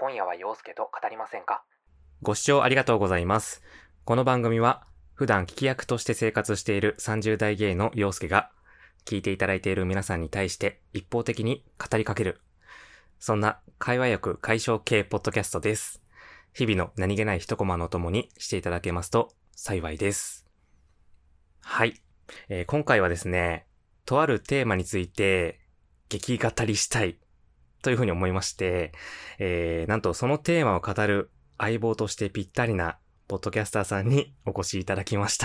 今夜は陽介と語りませんか？ご視聴ありがとうございます。この番組は普段聞き役として生活している30代ゲイの陽介が聞いていただいている皆さんに対して一方的に語りかける、そんな会話欲解消系ポッドキャストです。日々の何気ない一コマのお供にしていただけますと幸いです。はい、今回はですね、とあるテーマについて激語りしたいというふうに思いまして、なんとそのテーマを語る相棒としてぴったりなポッドキャスターさんにお越しいただきました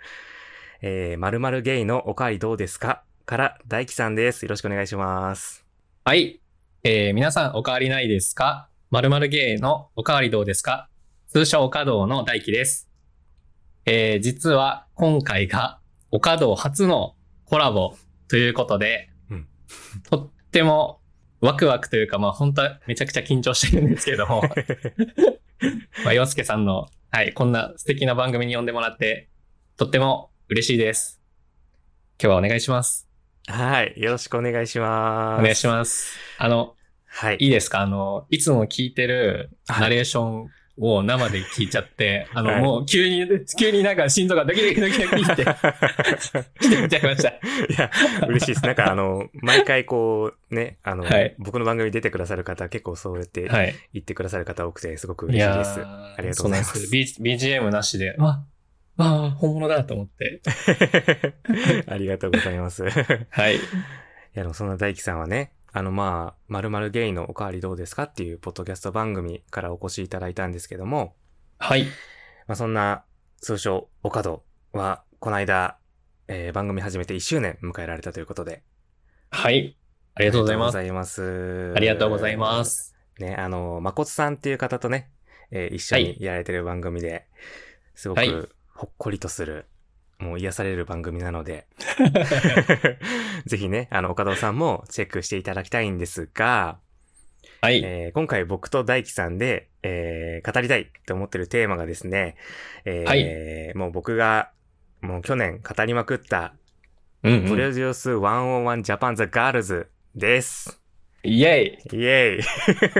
。〇〇ゲイのおかわりどうですかから大輝さんです。よろしくお願いします。 はい。皆さんおかわりないですか？〇〇ゲイのおかわりどうですか？通称おかどうの大輝です。実は今回がおかどう初のコラボということで、とってもワクワクというか、本当はめちゃくちゃ緊張してるんですけども、陽介さんの、こんな素敵な番組に呼んでもらって、とっても嬉しいです。今日はお願いします。 はい。よろしくお願いします。 お願いします。 はい。 いいですか？いつも聞いてるナレーションを生で聞いちゃって、もう急になんか心臓がドキドキドキドキってしてみちゃいました。いや、嬉しいです。なんか毎回こうね、僕の番組に出てくださる方結構そうやって言ってくださる方多くてすごく嬉しいです。ありがとうございます。 そうなんです。BGM なしで、本物だと思って。 ありがとうございます。 はい。いや、でもそんな大輝さんはね、〇〇ゲイのおかわりどうですかっていうポッドキャスト番組からお越しいただいたんですけども、 はい。 そんな通称おかどはこの間、番組始めて1周年迎えられたということで、 はい。ありがとうございます。 ありがとうございます。 ありがとうございます。 ね、まこつさんっていう方とね、一緒にやられてる番組で、すごくほっこりとする、もう癒される番組なので、ぜひね、岡田さんもチェックしていただきたいんですが、 はい。 今回僕と大輝さんで、語りたいと思ってるテーマがですね、 はい。 もう僕がもう去年語りまくった、プロデュース101ジャパンザガールズです。 イェイイェイ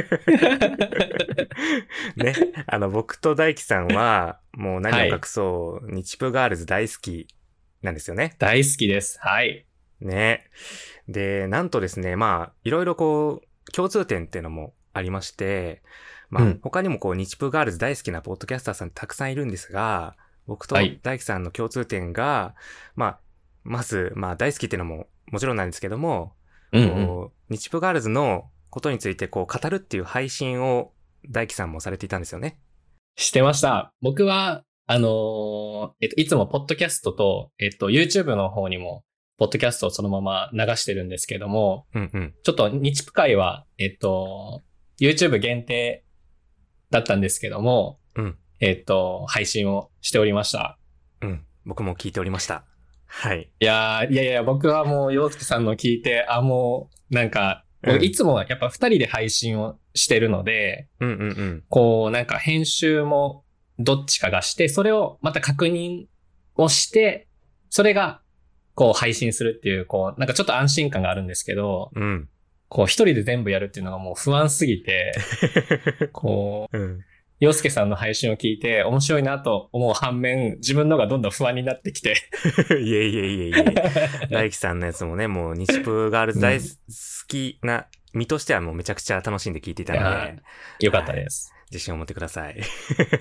ね、僕と大輝さんは、もう何を隠そう、日プガールズ大好きなんですよね。 大好きです。はい。 ね。で、なんとですね、いろいろこう、共通点っていうのもありまして、他にもこう、日プガールズ大好きなポッドキャスターさんたくさんいるんですが、僕と大輝さんの共通点が、まず、大好きっていうのももちろんなんですけども、日プガールズのことについてこう語るっていう配信を大輝さんもされていたんですよね。 してました。僕は、いつもポッドキャストと、YouTube の方にも、ポッドキャストをそのまま流してるんですけども、ちょっと日プ会は、YouTube 限定だったんですけども、配信をしておりました。 僕も聞いておりました。はい。 いや、僕はもう、陽介さんの聞いて、もう、なんか、いつもやっぱ2人で配信をしてるので、こう、なんか編集もどっちかがして、それをまた確認をして、それが、こう配信するっていう、こう、なんかちょっと安心感があるんですけど、こう一人で全部やるっていうのがもう不安すぎて、こう、陽介さんの配信を聞いて面白いなと思う反面、自分のがどんどん不安になってきて。 いえ。大輝さんのやつもね、もう日プガールズ大好きな身としてはもうめちゃくちゃ楽しんで聞いていたので。 よかったです。 自信を持ってください。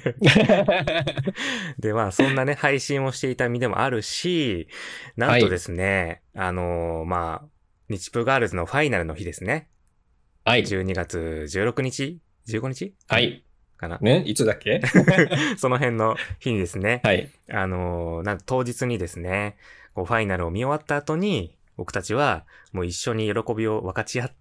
で、そんなね、配信をしていた身でもあるし、なんとですね、日プガールズのファイナルの日ですね。12月16日 ?15 日かな。 ね、いつだっけその辺の日にですね。なんと当日にですね、こうファイナルを見終わった後に、僕たちはもう一緒に喜びを分かち合って、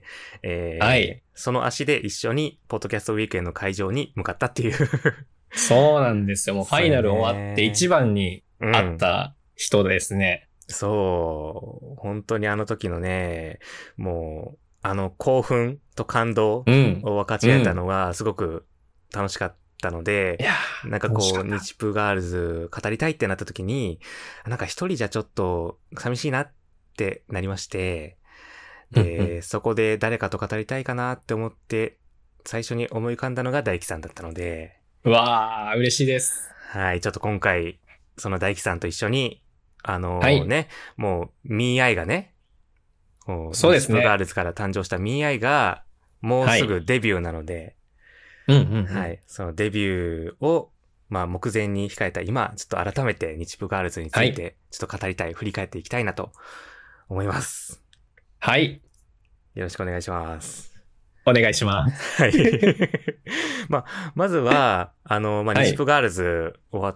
その足で一緒にポッドキャストウィークエンドの会場に向かったっていうそうなんですよ。もうファイナル終わって一番に会った人ですね。 そう。本当にあの時のね、もう、興奮と感動を分かち合えたのがすごく楽しかったので、なんかこう、日プガールズ語りたいってなった時に、なんか一人じゃちょっと寂しいなってなりまして、で、そこで誰かと語りたいかなって思って、 最初に思い浮かんだのが大輝さんだったので。 うわー、嬉しいです。 はい、ちょっと今回、その大輝さんと一緒に、 はい、 ね、もう、MeI がね、 そうですね。 ニチプガールズから誕生した MeI が、もうすぐデビューなので、 はい、 はい、そのデビューを、まあ、目前に控えた今、ちょっと改めてニチプガールズについて、ちょっと語りたい、振り返っていきたいなと思います。 はい。 よろしくお願いします。 お願いします。 はい。まあ、まずは、ニチプガールズ終わって、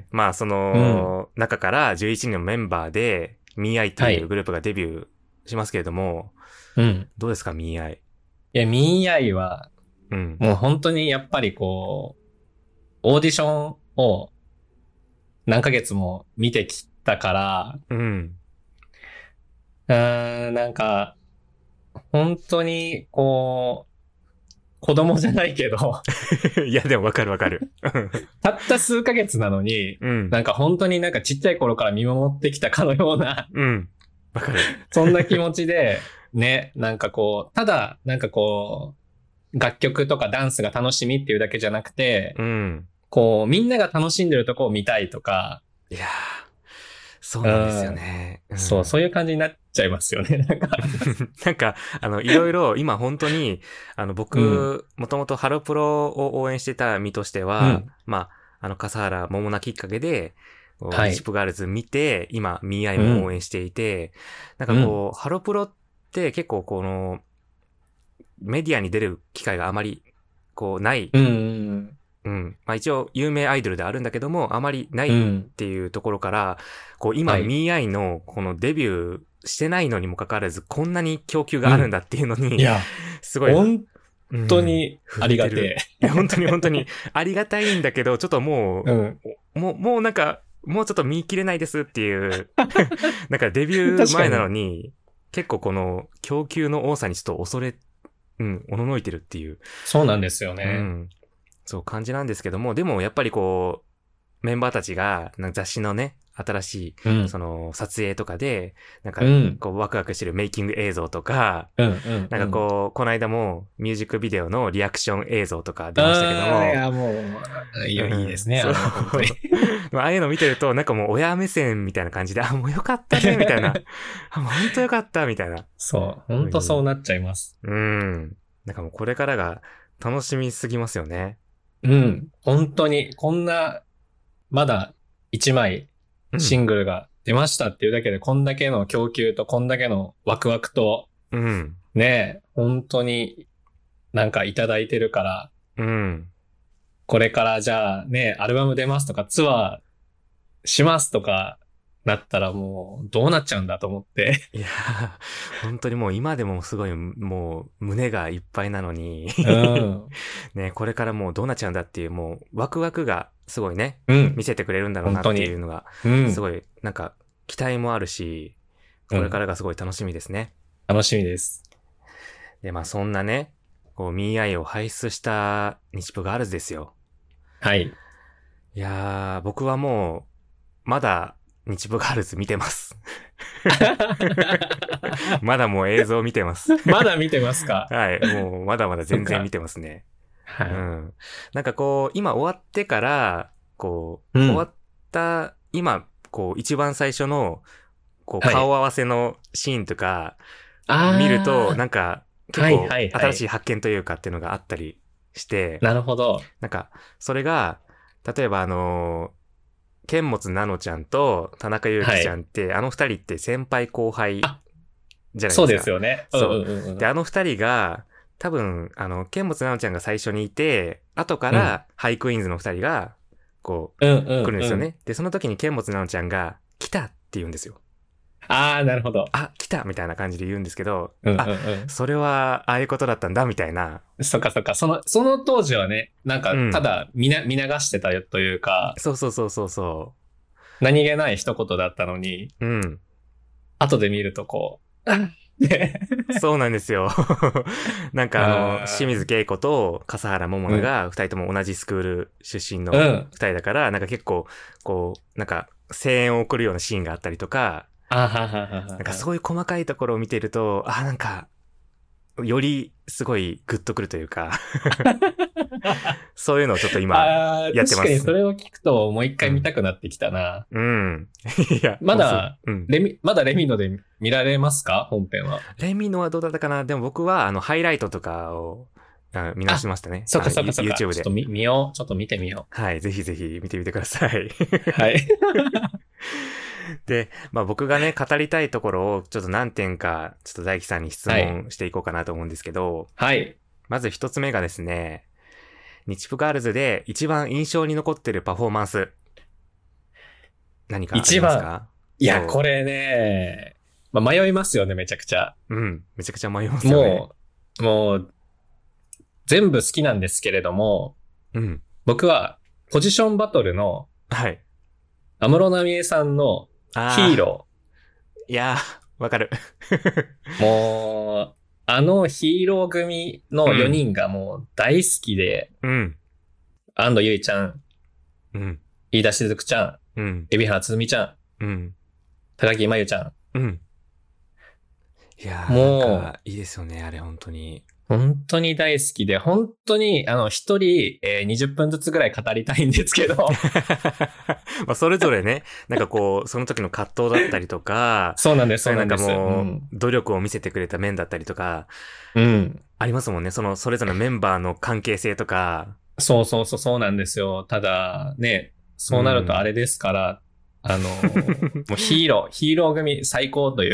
まあ、その、中から11人のメンバーで、MeI っていうグループがデビューしますけれども、どうですか、MeI？ いや、MeI は、もう本当にやっぱりこう、オーディションを何ヶ月も見てきたから、なんか、本当に、こう、子供じゃないけどいや、でもわかるわかる。 たった数ヶ月なのに、なんか本当になんかちっちゃい頃から見守ってきたかのようなわかる。 そんな気持ちで、ね、なんかこう、ただ、なんかこう、楽曲とかダンスが楽しみっていうだけじゃなくて、こう、みんなが楽しんでるとこを見たいとか。 いやー、そうなんですよね。 そういう感じになっちゃいますよね、なんか。 なんか、いろいろ、今本当に、僕、もともとハロプロを応援してた身としては、まあ、笠原桃奈きっかけで、ニチプガールズ見て、今、MeI も応援していて、なんかこう、ハロプロって結構この、メディアに出る機会があまり、こう、ない。まあ一応、有名アイドルであるんだけども、あまりないっていうところから、こう、今、MeI のこのデビューしてないのにもかかわらず、こんなに供給があるんだっていうのに、 いや、 すごい。 本当にありがてえ。いや、本当にありがたいんだけど、ちょっともう、もうなんか、もうちょっと見切れないですっていう、なんかデビュー前なのに、結構この供給の多さにちょっとおののいてるっていう。 そうなんですよね。 そう感じなんですけども、でもやっぱりこう、メンバーたちが、雑誌のね、新しい、その、撮影とかで、なんか、こう、ワクワクしてるメイキング映像とか、なんかこう、この間も、ミュージックビデオのリアクション映像とか出ましたけども。 いや、もう、いいですね。 ああいうの見てると、なんかもう、親目線みたいな感じで、あ、もうよかったね、みたいな。あ、もう本当よかった、みたいな。 そう、本当そうなっちゃいます。 なんかもう、これからが楽しみすぎますよね。 本当に、こんな、まだ1枚シングルが出ましたっていうだけで、こんだけの供給とこんだけのワクワクと、ね、本当になんかいただいてるから、これからじゃあね、アルバム出ますとかツアーしますとかなったらもうどうなっちゃうんだと思って。 いや、本当にもう今でもすごいもう胸がいっぱいなのに、ね、これからもうどうなっちゃうんだっていうもうワクワクがすごいね、見せてくれるんだろうなっていうのが、すごいなんか期待もあるし、これからがすごい楽しみですね。 楽しみです。 で、まあそんなね、こう MeI を輩出したニチプガールズですよ。 はい。 いやー、僕はもう、まだ日プガールズ見てます。まだもう映像見てます。 まだ見てますか？ はい。もうまだまだ全然見てますね。 はい。 なんかこう、今終わってから、こう、終わった、今、こう、一番最初の、こう、顔合わせのシーンとか、見ると、なんか、結構、新しい発見というかっていうのがあったりして、 なるほど。 なんか、それが、例えば剣持奈々ちゃんと田中裕樹ちゃんって、あの二人って先輩後輩じゃないですか。 そうですよね。 そう。で、あの二人が、多分、剣持奈々ちゃんが最初にいて、後から、ハイクイーンズの二人が、こう、来るんですよね。で、その時に剣持奈々ちゃんが、来たって言うんですよ。 ああ、なるほど。 あ、来たみたいな感じで言うんですけど、それは、ああいうことだったんだ、みたいな。 そっかそっか。その当時はね、なんか、ただ見流してたというか、 そう。 何気ない一言だったのに、後で見るとこう、 そうなんですよ。なんか清水恵子と笠原桃奈が二人とも同じスクール出身の二人だから、なんか結構、こう、なんか声援を送るようなシーンがあったりとか、なんかそういう細かいところを見てると、なんか、 よりすごいグッとくるというかそういうのをちょっと今やってます。 確かにそれを聞くともう一回見たくなってきたな。 うん。いや、 まだレミノで見られますか本編は。 レミノはどうだったかな。でも僕はハイライトとかを見直しましたね。 そっかそっかそっか。 YouTube で。 ちょっと見よう。ちょっと見てみよう。はい。ぜひぜひ見てみてください。 はい。 で、まあ僕がね、語りたいところをちょっと何点か、ちょっと大輝さんに質問していこうかなと思うんですけど。 はい。 まず一つ目がですね、日プガールズで一番印象に残ってるパフォーマンス。何かありますか？ いや、これね、まあ、迷いますよね、めちゃくちゃ。 うん。めちゃくちゃ迷いますよね。 もう、全部好きなんですけれども、 うん。 僕は、ポジションバトルの、 はい。 安室奈美恵さんのヒーロー。いやー、わかる。 もう、ヒーロー組の4人がもう大好きで、 うん。 安藤優衣ちゃん、 うん。 飯田しずくちゃん、うん。 海老原つづみちゃん、うん。 高木真由ちゃん。 うん。いやー、もう、なんかいいですよね、あれ、本当に。 本当に大好きで、本当に、一人、20分ずつぐらい語りたいんですけど。 まあ、それぞれね、なんかこう、その時の葛藤だったりとか、 そうなんです、そうなんです。なんかもう、努力を見せてくれた面だったりとか、 うん。 ありますもんね。それぞれのメンバーの関係性とか。 そうなんですよ。ただ、ね、そうなるとあれですから、もうヒーロー組最高という。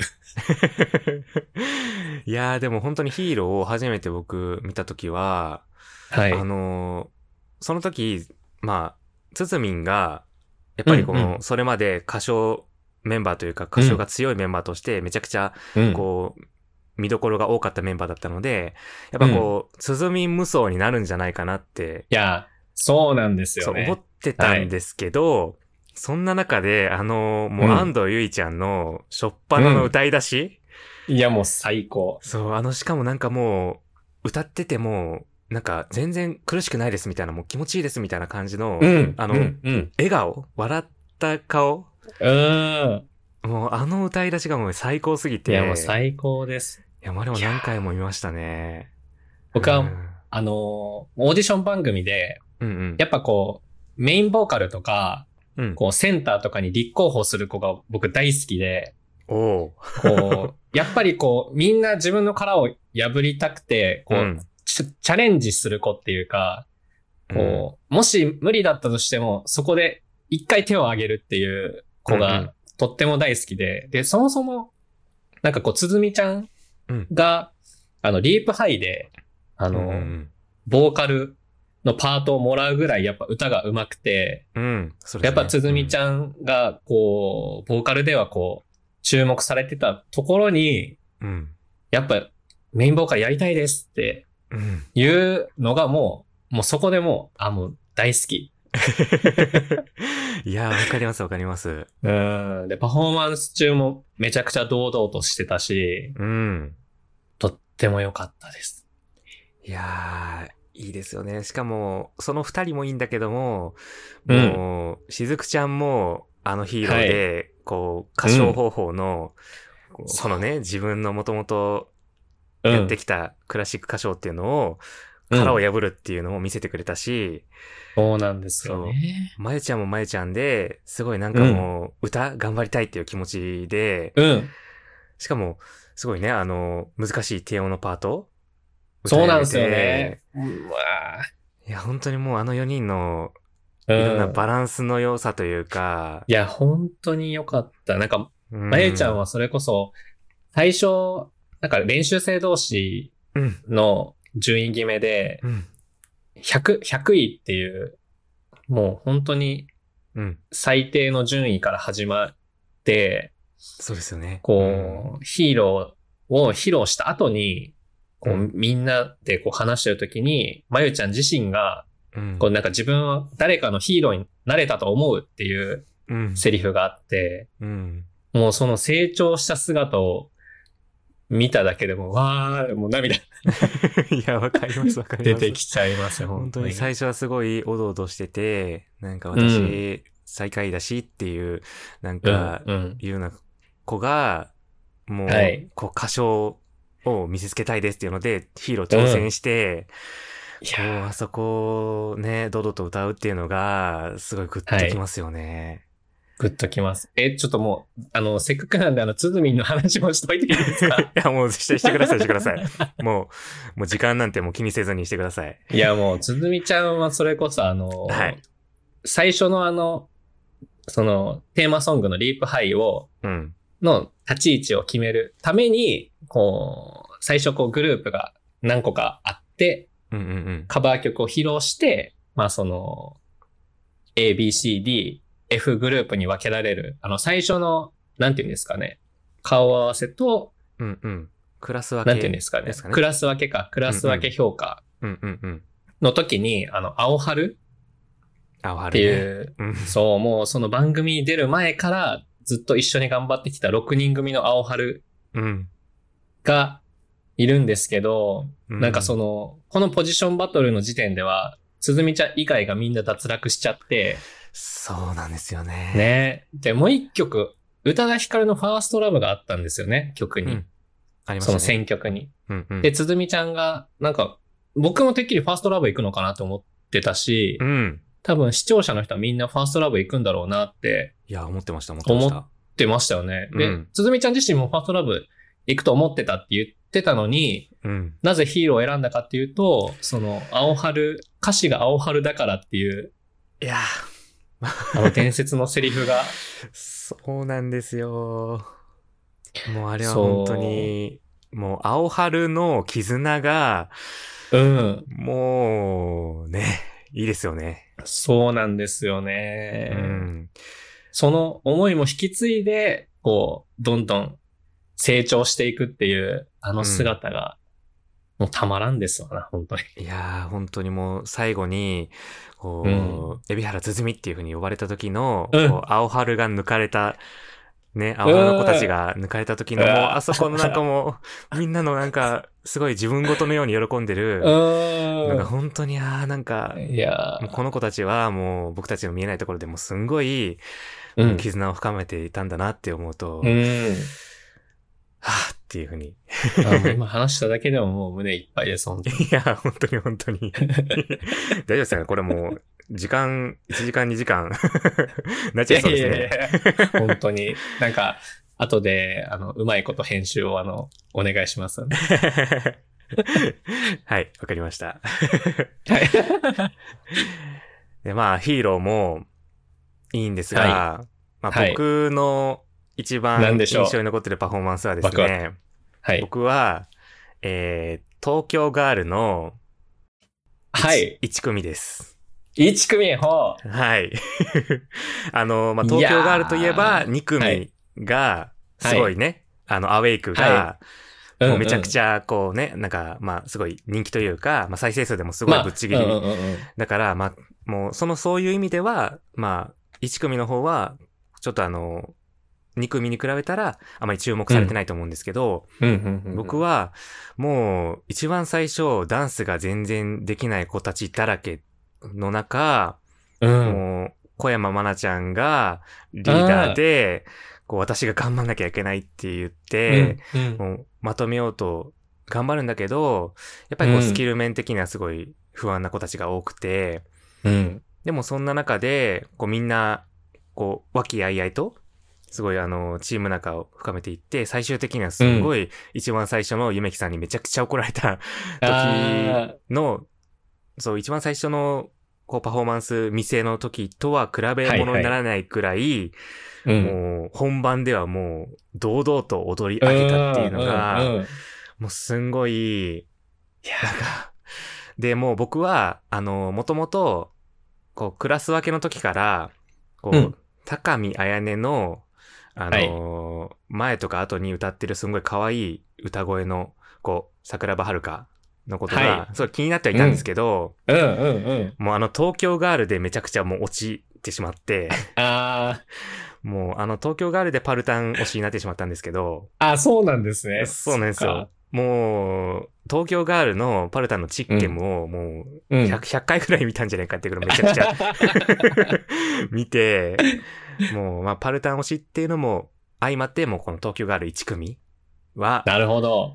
いやーでも本当にヒーローを初めて僕見たときは、 はい。 その時、まあ、つつみんが、やっぱりそれまで歌唱メンバーというか歌唱が強いメンバーとしてめちゃくちゃ、こう、見どころが多かったメンバーだったので、やっぱこう、つづみん無双になるんじゃないかなって。 いや、そうなんですよね。 そう思ってたんですけど、そんな中で、もう安藤優衣ちゃんの初っ端の歌い出し、 いや、もう最高。 そう、しかもなんかもう、歌ってても、なんか全然苦しくないですみたいな、もう気持ちいいですみたいな感じの、笑顔、笑った顔。もう歌い出しがもう最高すぎて。 いや、もう最高です。 いや、もうでも何回も見ましたね。 僕は、オーディション番組で、やっぱこう、メインボーカルとか、こう、センターとかに立候補する子が僕大好きで、こう、やっぱりこう、みんな自分の殻を破りたくて、こう、チャレンジする子っていうか、こう、もし無理だったとしても、そこで一回手を挙げるっていう子がとっても大好きで、で、そもそも、なんかこう、つづみちゃんが、リープハイで、ボーカルのパートをもらうぐらいやっぱ歌が上手くて、やっぱつづみちゃんが、こう、ボーカルではこう、注目されてたところに、やっぱメインボーカルやりたいですっていうのがもうそこでもう大好き。 いやー、わかりますわかります。 で、パフォーマンス中もめちゃくちゃ堂々としてたし、とっても良かったです。 いやー、いいですよね。しかも、その二人もいいんだけども、もう、しずくちゃんも、ヒーローで、こう、歌唱方法の、このね、自分のもともとやってきたクラシック歌唱っていうのを、殻を破るっていうのを見せてくれたし、 そうなんですよね。 まゆちゃんもまゆちゃんで、すごいなんかもう、歌頑張りたいっていう気持ちで、しかも、すごいね、難しい低音のパートそうなんですよね。 いや、本当にもう4人の、いろんなバランスの良さというか。 いや、本当に良かった。なんか、まゆちゃんはそれこそ、最初、なんか練習生同士の順位決めで、100位っていう、もう本当に、最低の順位から始まって、 そうですよね。 こう、ヒーローを披露した後に、こう、みんなでこう話してるときに、まゆちゃん自身が、こうなんか自分は誰かのヒーローになれたと思うっていうセリフがあって、もうその成長した姿を見ただけでも、わー、もう涙。いや、わかりますわかります。 出てきちゃいますよ、 本当に最初はすごいおどおどしてて、なんか私、最下位だしっていう、なんか、いうような子が、もう、こう歌唱を見せつけたいですっていうので、ヒーロー挑戦して、あそこをね、堂々と歌うっていうのが、すごいグッときますよね。 グッときます。ちょっともう、せっかくなんで、つづみんの話もしといていいですか？ いや、もうしてください、してください。もう時間なんてもう気にせずにしてください。 いや、もう、つづみちゃんはそれこそはい。最初のその、テーマソングのリープハイの立ち位置を決めるために、最初グループが何個かあって、カバー曲を披露して、まあその、A, B, C, D, F グループに分けられる、最初の、なんていうんですかね、顔合わせと、 クラス分け。 なんていうんですかね。クラス分けか。クラス分け評価の時に、青春っていう、そう、もうその番組に出る前からずっと一緒に頑張ってきた6人組の青春がいるんですけど、なんかこのポジションバトルの時点では、つづみちゃん以外がみんな脱落しちゃって、 そうなんですよね。 ね。で、もう一曲、宇多田ヒカルのファーストラブがあったんですよね、曲に。 ありましたね。 その選曲に。で、つづみちゃんが、なんか、僕もてっきりファーストラブ行くのかなと思ってたし、多分視聴者の人はみんなファーストラブ行くんだろうなって。 いや、思ってましたよね。で、つづみちゃん自身もファーストラブ行くと思ってたって言ってたのに、なぜヒーローを選んだかっていうと、青春、歌詞が青春だからっていう。 いや伝説のセリフが。 そうなんですよ。もうあれは本当に、もう青春の絆が、もうね、いいですよね。 そうなんですよね。その思いも引き継いで、どんどん成長していくっていう、姿が、もうたまらんですわな、本当に。 いやー、本当にもう最後に、海老原つづみっていう風に呼ばれた時の、青春が抜かれた、ね、青春の子たちが抜かれた時の、もうあそこのなんかもう、みんなのなんか、すごい自分ごとのように喜んでる、なんか本当に、なんか、もうこの子たちはもう僕たちの見えないところでもすんごい、絆を深めていたんだなって思うと、はぁっていう風に。 今話しただけでももう胸いっぱいです、本当に。 いや、本当に。大丈夫ですかねこれもう、1時間、2時間なっちゃいそうですね。 本当に。なんか、後で、うまいこと編集をお願いします。 はい、わかりました。で、まあ、ヒーローもいいんですが、まあ、僕の一番印象に残ってるパフォーマンスはですね、僕は、東京ガールの1組です。 1組はい。まあ、東京ガールといえば2組が、すごいね、アウェイクが、もうめちゃくちゃ、なんか、まあ、すごい人気というか、まあ、再生数でもすごいぶっちぎり。だから、まあ、もう、そういう意味では、まあ、1組の方は、ちょっと2組に比べたら、あまり注目されてないと思うんですけど、僕は、もう、一番最初、ダンスが全然できない子たちだらけの中、もう、小山愛菜ちゃんがリーダーで、私が頑張んなきゃいけないって言って、もうまとめようと頑張るんだけど、やっぱりスキル面的にはすごい不安な子たちが多くて、でもそんな中で、みんな、和気あいあいと、すごいチーム仲を深めていって、最終的にはすごい、一番最初のゆめきさんにめちゃくちゃ怒られた時の、そう、一番最初の、パフォーマンス未成の時とは比べ物にならないくらい、もう、本番ではもう、堂々と踊り上げたっていうのが、もうすんごい、なんか、で、もう僕は、もともと、クラス分けの時から、高見あやねの、前とか後に歌ってるすんごい可愛い歌声の、桜庭遥のことが、すごい気になってはいたんですけど、もう東京ガールでめちゃくちゃもう落ちてしまって、もう東京ガールでパルタン推しになってしまったんですけど、 そうなんですね。 そうなんですよ。もう、東京ガールのパルタンのチッケムをもう100回くらい見たんじゃないかっていうぐらいめちゃくちゃ見て、もう、まあ、パルタン推しっていうのも相まって、もうこの東京ガール1組は、 なるほど。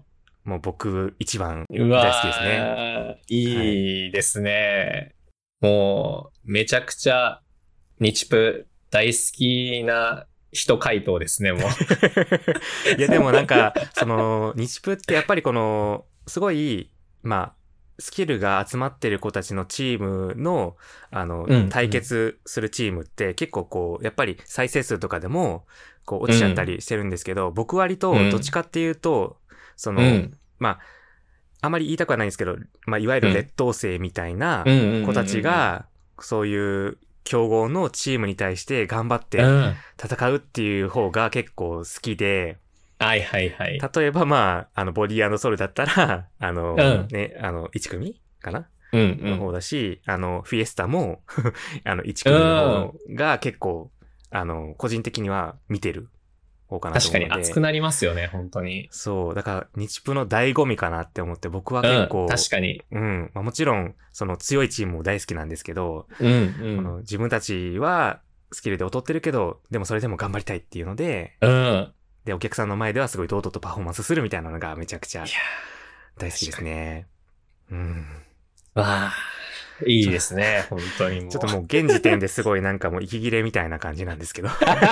もう僕一番大好きですね。 いいですね。はい、もう、めちゃくちゃ日プ大好きな人回答ですね、もう。 いや、でもなんか、日プってやっぱりすごい、スキルが集まってる子たちのチームの、対決するチームって結構やっぱり再生数とかでも、落ちちゃったりしてるんですけど、僕割とどっちかっていうと、あまり言いたくはないんですけど、いわゆる劣等生みたいな子たちが、そういう強豪のチームに対して頑張って戦うっていう方が結構好きで、 はいはいはい。 例えばボディー&ソウルだったら、1組かなの方だし、フィエスタも1組の方が結構、個人的には見てる方かなと思うので。 確かに熱くなりますよね、本当に。 そう。だから、日プの醍醐味かなって思って、僕は結構、 確かに。 もちろん、強いチームも大好きなんですけど、自分たちはスキルで劣ってるけど、でもそれでも頑張りたいっていうので、で、お客さんの前ではすごい堂々とパフォーマンスするみたいなのがめちゃくちゃ大好きですね。 わあ、いいですね、本当にもう。 ちょっともう現時点ですごいなんかもう息切れみたいな感じなんですけど。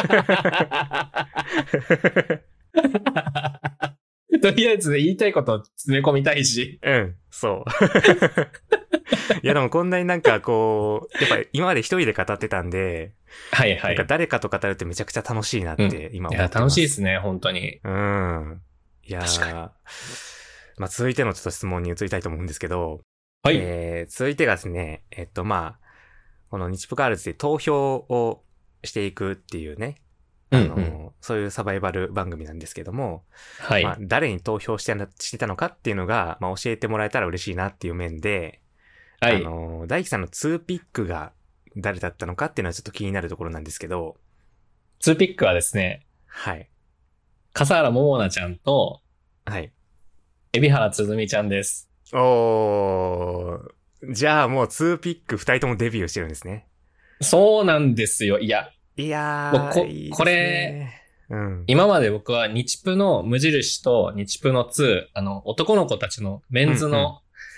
とりあえず言いたいことを詰め込みたいし。 そう。いやでもこんなになんかやっぱり今まで一人で語ってたんで、 はいはい。 なんか誰かと語るってめちゃくちゃ楽しいなって今思ってます。 いや、楽しいですね、本当に。 いや続いてのちょっと質問に移りたいと思うんですけど、 はい。 続いてがですね、この日プガールズで投票をしていくっていうね、そういうサバイバル番組なんですけども、 はい。 誰に投票してたのかっていうのが、教えてもらえたら嬉しいなっていう面で、はい。大輝さんの2ピックが誰だったのかっていうのはちょっと気になるところなんですけど。 2ピックはですね、 はい。 笠原桃奈ちゃんと、 はい。 海老原つづみちゃんです。 じゃあもう2ピック2人ともデビューしてるんですね。 そうなんですよ。いやー、いいですね。 これ、今まで僕は日プの無印と日プの2、男の子たちのメンズの、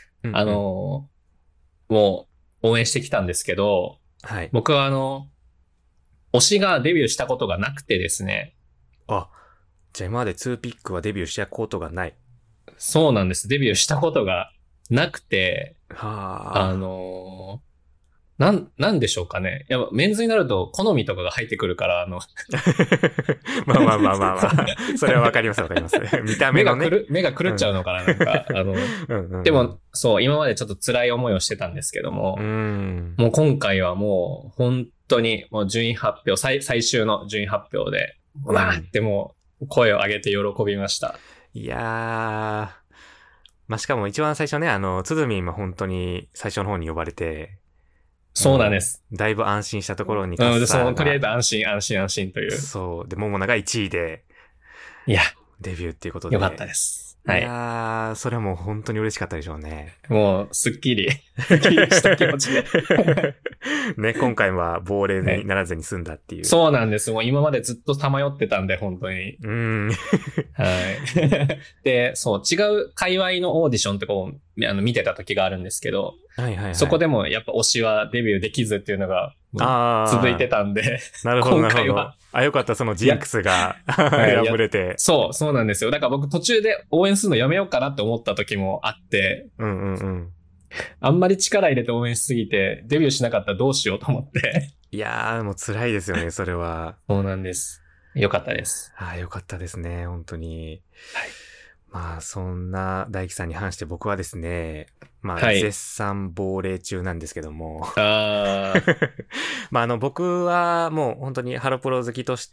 を応援してきたんですけど、 はい。 僕は推しがデビューしたことがなくてですね。 じゃあ今まで2ピックはデビューしたことがない。 そうなんです。デビューしたことがなくて、なんでしょうかね。やっぱメンズになると好みとかが入ってくるから、 まあ。それはわかりますわかります。見た目のね。 目が狂っちゃうのかな、なんか。でも、そう、今までちょっと辛い思いをしてたんですけども、もう今回はもう本当にもう順位発表、最終の順位発表で、わーってもう声を上げて喜びました。 いやー、しかも一番最初ね、つづみんも本当に最初の方に呼ばれて、 そうなんです。 だいぶ安心したところにとりあえず安心という。 そう。で、桃奈が1位で、 いや、 デビューっていうことで。 よかったです。はい。 いやー、それはもう本当に嬉しかったでしょうね。 もう、すっきりした気持ちで。 ね、今回は亡霊にならずに済んだっていう。 そうなんです。もう今までずっとさまよってたんで、本当に。はい。で、そう、違う界隈のオーディションって見てた時があるんですけど、そこでもやっぱ推しはデビューできずっていうのが続いてたんで、 なるほど、今回は。よかった、そのジンクスが破れて。 そうなんですよ。だから僕途中で応援するのやめようかなって思った時もあって、あんまり力入れて応援しすぎて、デビューしなかったらどうしようと思って。 いやー、もう辛いですよね、それは。 そうなんです。よかったです。 よかったですね、本当に。 はい。 そんな大輝さんに関して僕はですね、絶賛亡霊中なんですけども。僕はもう本当にハロプロ好きとして、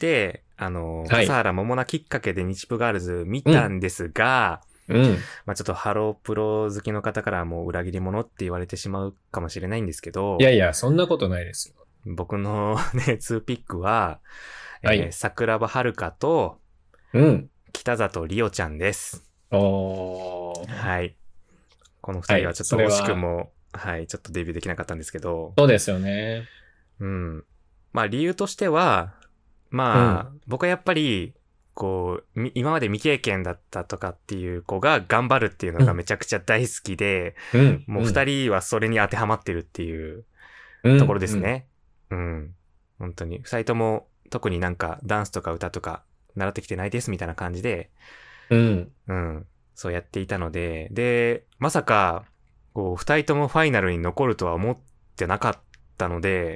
笠原桃奈きっかけで日プガールズ見たんですが、ちょっとハロプロ好きの方からもう裏切り者って言われてしまうかもしれないんですけど。 いや、そんなことないですよ。 僕のね、2ピックは、桜庭遥と、北里里央ちゃんです。はい。この二人はちょっと惜しくも、ちょっとデビューできなかったんですけど。 そうですよね。 理由としては、僕はやっぱり、 こう、今まで未経験だったとかっていう子が頑張るっていうのがめちゃくちゃ大好きで、もう二人はそれに当てはまってるっていうところですね。本当に。二人とも特になんかダンスとか歌とか習ってきてないですみたいな感じで、そうやっていたので、で、まさか、こう、二人ともファイナルに残るとは思ってなかったので、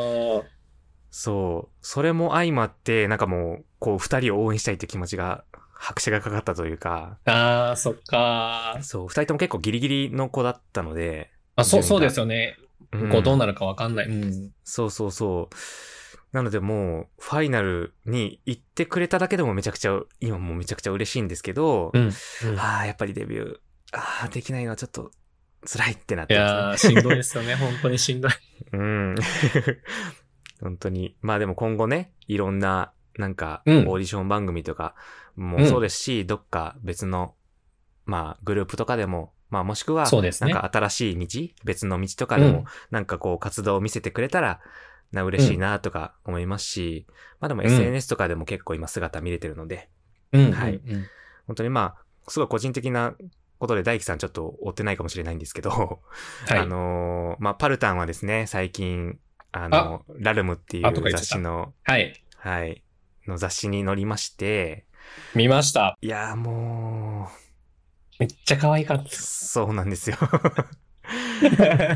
そう、それも相まって、なんかもう、こう、二人を応援したいって気持ちが、拍車がかかったというか。 そっか。 そう、二人とも結構ギリギリの子だったので。 そうですよね。こう、どうなるかわかんない。 そうそうそう。なのでもう、ファイナルに行ってくれただけでも今もうめちゃくちゃ嬉しいんですけど、やっぱりデビュー、できないのはちょっと辛いってなってますね。いやー、しんどいですよね。本当にしんどい。 本当に。まあでも今後ね、いろんな、なんか、オーディション番組とかもそうですし、どっか別の、まあ、グループとかでも、まあもしくは、なんか新しい道、別の道とかでも、なんかこう活動を見せてくれたら、嬉しいなとか思いますし、まあでも SNS とかでも結構今姿見れてるので、はい。本当にまあ、すごい個人的なことで大輝さんちょっと追ってないかもしれないんですけど、まあパルタンはですね、最近、ラルムっていう雑誌の、の雑誌に載りまして、 見ました。 いやーもう、 めっちゃ可愛かった。 そうなんですよ。可愛い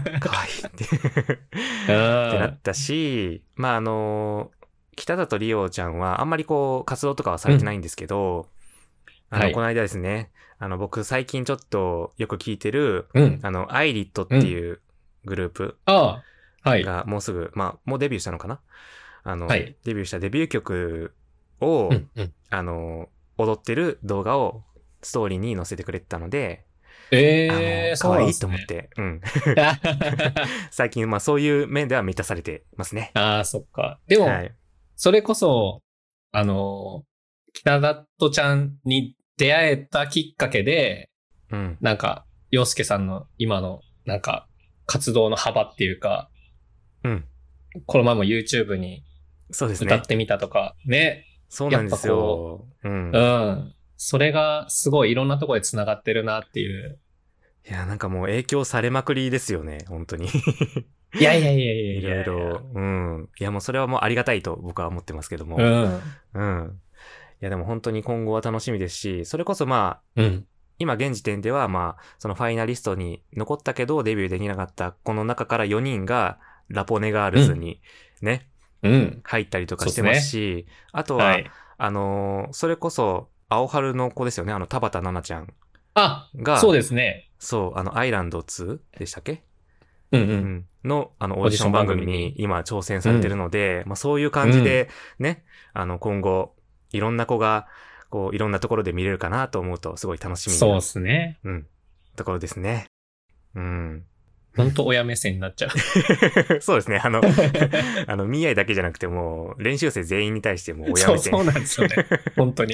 ってなったし、まあ北里リオちゃんはあんまりこう活動とかはされてないんですけど、この間ですね、僕最近ちょっとよく聞いてる、アイリットっていうグループがもうすぐ、まあもうデビューしたのかな、デビューしたデビュー曲を、踊ってる動画をストーリーに載せてくれてたので、可愛いと思って、最近、まあそういう面では満たされてますね。 そっか。でも、それこそ、北里ちゃんに出会えたきっかけで、なんか、洋介さんの今の、なんか、活動の幅っていうか、この前も YouTube に歌ってみたとか、ね。 そうなんですよ。 それがすごいいろんなところで繋がってるなっていう。 いや、なんかもう影響されまくりですよね、本当に。 いや。いろいろ、いや、もうそれはもうありがたいと僕は思ってますけども。いや、でも本当に今後は楽しみですし、それこそまあ、今現時点ではまあ、そのファイナリストに残ったけどデビューできなかったこの中から4人がラポネガールズにね、入ったりとかしてますし、あとは、それこそ、青春の子ですよね、田畑奈々ちゃんが。 そうですね。 そう、アイランド2でしたっけ？の、オーディション番組に今挑戦されてるので、まあそういう感じで、ね、今後、いろんな子が、こう、いろんなところで見れるかなと思うと、すごい楽しみな。 そうですね。 ところですね。 本当親目線になっちゃう。 そうですね。見合いだけじゃなくてもう、練習生全員に対しても親目線。 そうなんですよね。本当に。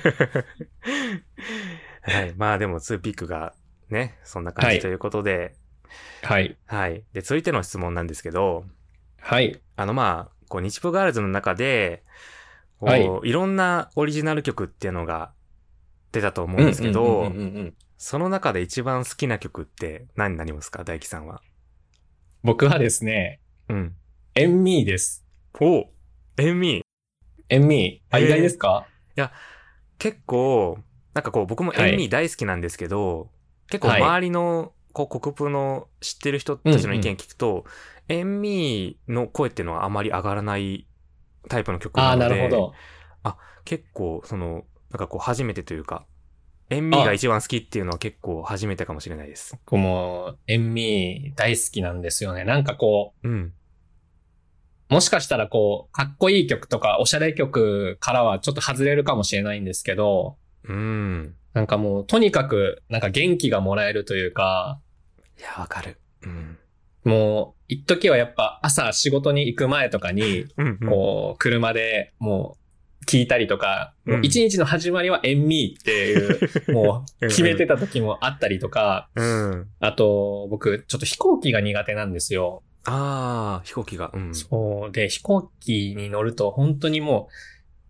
はい。まあでも、2ピックがね、そんな感じということで。 はい。 で、続いての質問なんですけど。 はい。 まあ、こう、日プガールズの中で、こう、いろんなオリジナル曲っていうのが出たと思うんですけど、その中で一番好きな曲って何になりますか、大輝さんは。 僕はですね、エンミーです。 エンミー。エンミー。意外ですか？ いや、結構、なんかこう、僕もエンミー大好きなんですけど、結構周りの、こう、国プの知ってる人たちの意見聞くと、エンミーの声っていうのはあまり上がらないタイプの曲なので、 なるほど。 結構、なんかこう、初めてというか、エンミーが一番好きっていうのは結構初めてかもしれないです。 僕も、エンミー大好きなんですよね。なんかこう、もしかしたらこう、かっこいい曲とか、おしゃれ曲からはちょっと外れるかもしれないんですけど、なんかもう、とにかく、なんか元気がもらえるというか、 いや、わかる。 もう、一時はやっぱ朝仕事に行く前とかに、こう、車でもう、聞いたりとか、一日の始まりはエンミーっていう、もう、決めてた時もあったりとか、あと、僕、ちょっと飛行機が苦手なんですよ。 飛行機が。 そう。で、飛行機に乗ると、本当にも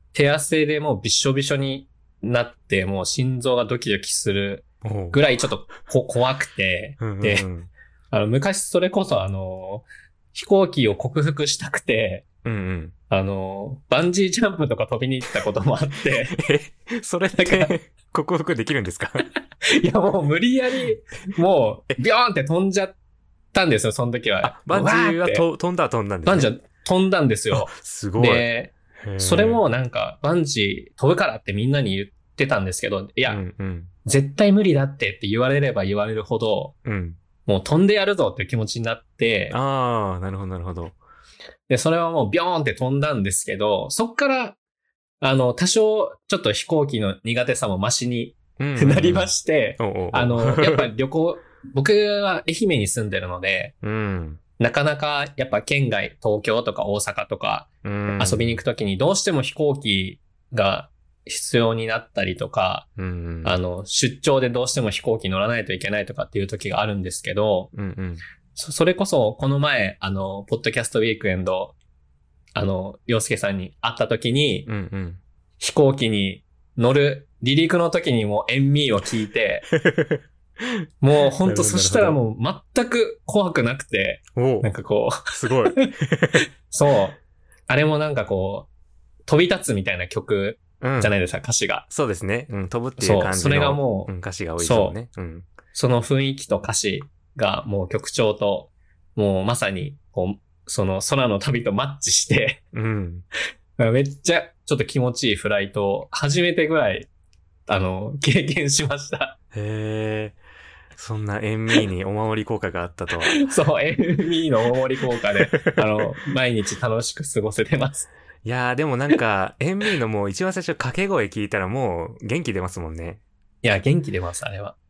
手汗でもうびっしょびしょになって、もう心臓がドキドキするぐらいちょっと怖くて、で、昔それこそ飛行機を克服したくて、バンジージャンプとか飛びに行ったこともあって。 それだけ克服できるんですか？ いや、もう無理やり、もう、ビョーンって飛んじゃったんですよ、その時は。 バンジーは飛んだんですね。 バンジー飛んだんですよ。 すごい。 で、それもなんか、バンジー飛ぶからってみんなに言ってたんですけど、いや、絶対無理だって言われれば言われるほど、もう飛んでやるぞっていう気持ちになって、 ああ、なるほど、なるほど。 で、それはもうビョーンって飛んだんですけど、そっから、多少、ちょっと飛行機の苦手さもマシになりまして、やっぱり僕は愛媛に住んでるので、なかなかやっぱ県外、東京とか大阪とか遊びに行くときにどうしても飛行機が必要になったりとか、出張でどうしても飛行機乗らないといけないとかっていう時があるんですけど、それこそこの前、ポッドキャストウィークエンド、洋介さんに会った時に、飛行機に乗る離陸の時にもうエンミーを聞いて、もうほんとそしたらもう全く怖くなくて、なんかこう、 すごい。 そう。あれもなんかこう、飛び立つみたいな曲じゃないですか、歌詞が。 そうですね。飛ぶっていう感じの。 それがもう、 歌詞が多いですよね。 その雰囲気と歌詞がもう曲調と、もうまさに、こう、その空の旅とマッチして、めっちゃちょっと気持ちいいフライトを初めてぐらい、経験しました。 へー。そんなエンミーにお守り効果があったとは。 そう、エンミーのお守り効果で、毎日楽しく過ごせてます。 いやー、でもなんか、エンミーのもう一番最初掛け声聞いたらもう元気出ますもんね。 いや、元気出ます、あれは。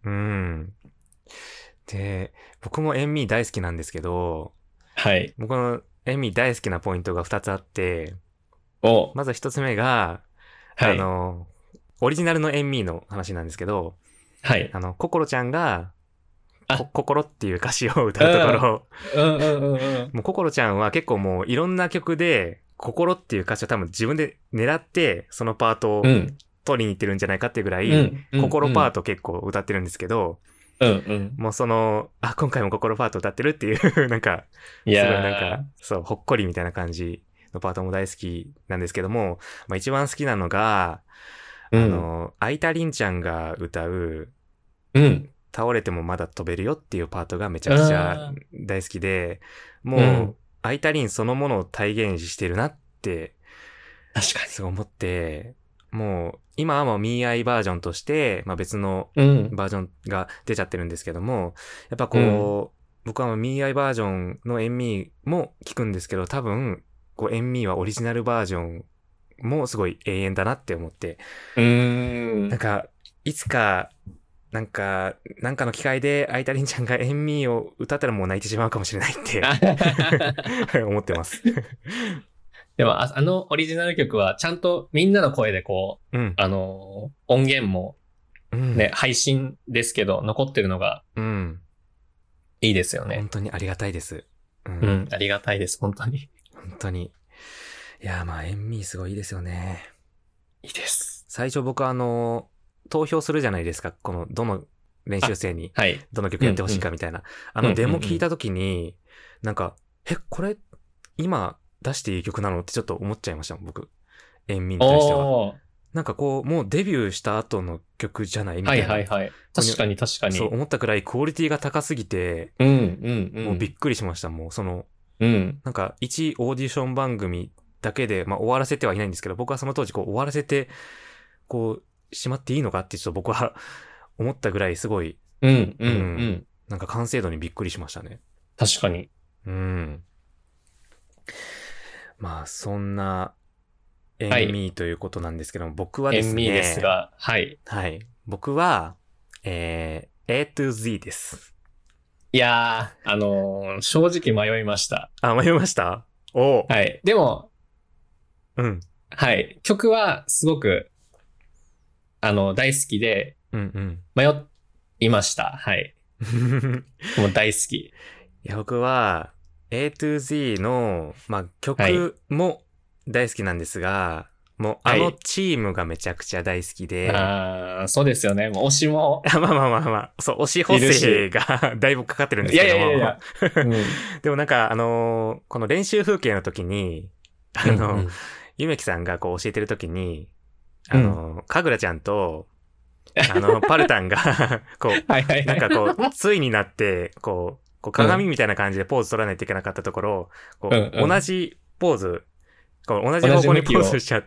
で、僕もエンミー大好きなんですけど、 はい。 僕のエンミー大好きなポイントが2つあって、まず1つ目が、 はい、 オリジナルのエンミーの話なんですけど、 はい。 ココロちゃんが、心っていう歌詞を歌うところ、もうココロちゃんは結構もういろんな曲で、心っていう歌詞を多分自分で狙って、そのパートを取りに行ってるんじゃないかっていうぐらい、心パート結構歌ってるんですけど、もう今回も心パート歌ってるっていう、なんか、すごいなんか、そう、ほっこりみたいな感じのパートも大好きなんですけども、まあ一番好きなのが、アイタリンちゃんが歌う、倒れてもまだ飛べるよっていうパートがめちゃくちゃ大好きで、もう、アイタリンそのものを体現してるなって、 確かに。 そう思って、もう、今はもうミーアイバージョンとして、まあ別のバージョンが出ちゃってるんですけども、やっぱこう、僕はもうミーアイバージョンのエンミーも聞くんですけど、多分、こうエンミーはオリジナルバージョンもすごい永遠だなって思って、なんか、いつか、なんかの機会で、アイタリンちゃんがエンミーを歌ったらもう泣いてしまうかもしれないって思ってます。 でも、オリジナル曲はちゃんとみんなの声でこう、音源もね、配信ですけど、残ってるのが、いいですよね。 本当にありがたいです。 ありがたいです、本当に。 本当に。いやー、まあ、エンミーすごいいいですよね。 いいです。 最初僕投票するじゃないですか。この、どの練習生に、どの曲やってほしいかみたいな。デモ聞いたときに、なんか、これ、今出していい曲なのってちょっと思っちゃいましたもん、僕。エンミに対しては。なんかこう、もうデビューした後の曲じゃないみたいな。 確かに確かに。 そう思ったくらいクオリティが高すぎて、もうびっくりしました、もうなんか一オーディション番組だけで、まあ終わらせてはいないんですけど、僕はその当時こう終わらせて、こう、しまっていいのかってちょっと僕は思ったぐらいすごい、なんか完成度にびっくりしましたね。 確かに。 まあそんなエンミーということなんですけども、僕はですね。 エンミーですが、はい。 僕は、A to Z です。 いやー、正直迷いました。 迷いました？はい。 でも、はい。曲はすごく、大好きで、迷いました。はい。もう大好き。 いや、僕は、A to Z の、まあ、曲も大好きなんですが、 もうあのチームがめちゃくちゃ大好きで。 ああ、そうですよね。もう推しも。 まあまあまあまあ、そう、推し補正がだいぶかかってるんですけども。いや、でもなんかこの練習風景の時に、ゆめきさんがこう教えてる時に、かぐらちゃんと、パルタンが、こう、なんかこう、ついになって、こう鏡みたいな感じでポーズ取らないといけなかったところ、こう、同じポーズ、こう同じ方向にポーズしちゃって、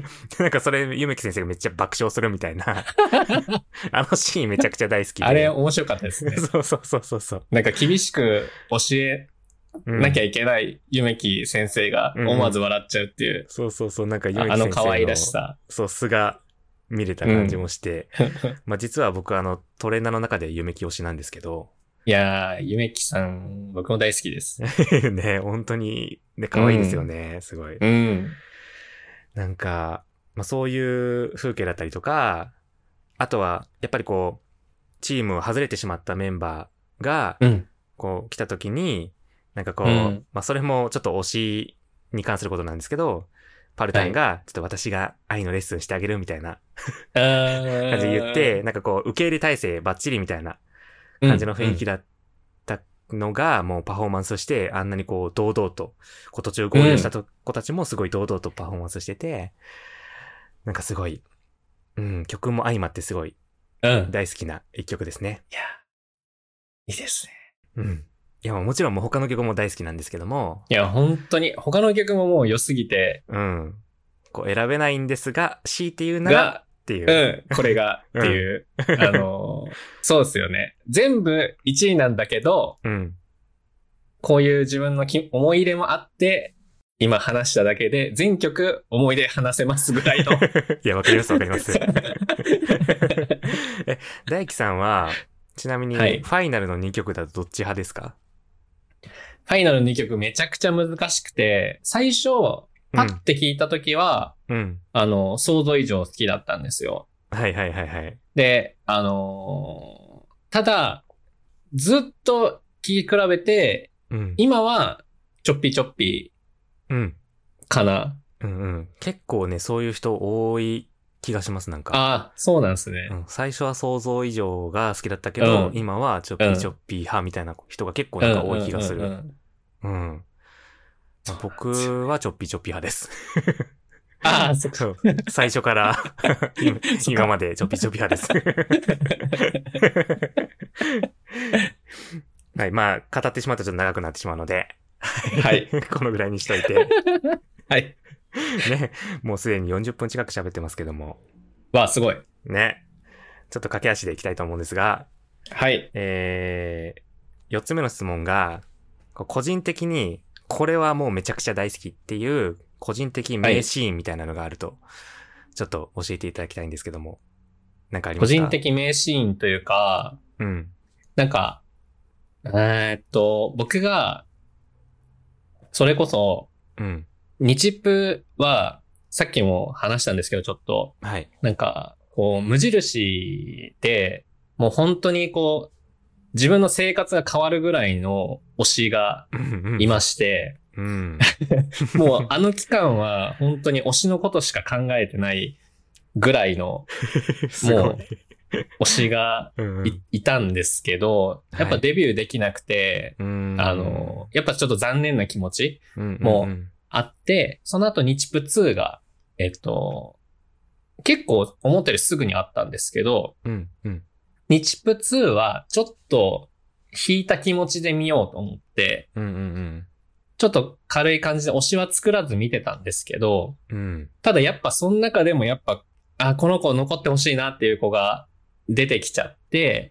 なんかそれ、ゆめき先生がめっちゃ爆笑するみたいな、あのシーンめちゃくちゃ大好きで。 あれ面白かったですね。 そう。 なんか厳しく教えなきゃいけないゆめき先生が思わず笑っちゃうっていう。 そう、なんかゆめき先生の可愛らしさ。 そう、素が見れた感じもして、まあ実は僕トレーナーの中でゆめき推しなんですけど。 いやー、ゆめきさん、僕も大好きです。 ね、本当に、ね、可愛いですよね、すごい。なんか、まあそういう風景だったりとか、あとは、やっぱりこう、チームを外れてしまったメンバーが、こう来た時に、なんかこう、まあそれもちょっと推しに関することなんですけど、パルタンが、ちょっと私が愛のレッスンしてあげるみたいな感じで言って、なんかこう、受け入れ体制バッチリみたいな感じの雰囲気だったのが、もうパフォーマンスして、あんなにこう、堂々と、途中合流した子たちもすごい堂々とパフォーマンスしてて、なんかすごい、曲も相まってすごい、大好きな一曲ですね。 いや、いいですね。いや、もちろんもう他の曲も大好きなんですけども。 いや、本当に、他の曲ももう良すぎて。 こう選べないんですが、強いて言うならっていう。 これがっていう。そうですよね。全部1位なんだけど、こういう自分の思い入れもあって、今話しただけで、全曲思い出話せますぐらいの。 いや、わかります。大輝さんは、ちなみに、ファイナルの2曲だとどっち派ですか？ ファイナル2曲めちゃくちゃ難しくて、最初、パッて聞いたときは、想像以上好きだったんですよ。 はい。 で、ただ、ずっと聴き比べて、今は、ちょっぴちょっぴ、かな。 結構ね、そういう人多い気がします、なんか。 ああ、そうなんですね。 最初は想像以上が好きだったけど、今はちょっぴちょっぴ派みたいな人が結構なんか多い気がする。僕はちょっぴちょっぴ派です。 ああ、そっか。 最初から今までちょっぴちょっぴ派です。はい、まあ、語ってしまうとちょっと長くなってしまうので、 はい。 このぐらいにしといて。 はい。 ね、もうすでに40分近く喋ってますけども。 わあ、すごい。 ね。ちょっと駆け足でいきたいと思うんですが。 はい。 4つ目の質問が、個人的に、これはもうめちゃくちゃ大好きっていう、個人的名シーンみたいなのがあると、ちょっと教えていただきたいんですけども。なんかありますか？ 個人的名シーンというか、なんか、僕が、それこそ、日プは、さっきも話したんですけど、ちょっと、なんか、こう、無印で、もう本当にこう、自分の生活が変わるぐらいの推しがいまして、もうあの期間は本当に推しのことしか考えてないぐらいの、もう推しがいたんですけど、やっぱデビューできなくて、やっぱちょっと残念な気持ちもあって、その後日プ2が、結構思ったよりすぐにあったんですけど、日プ2はちょっと引いた気持ちで見ようと思って、ちょっと軽い感じで推しは作らず見てたんですけど、ただやっぱその中でもやっぱ、この子残ってほしいなっていう子が出てきちゃって、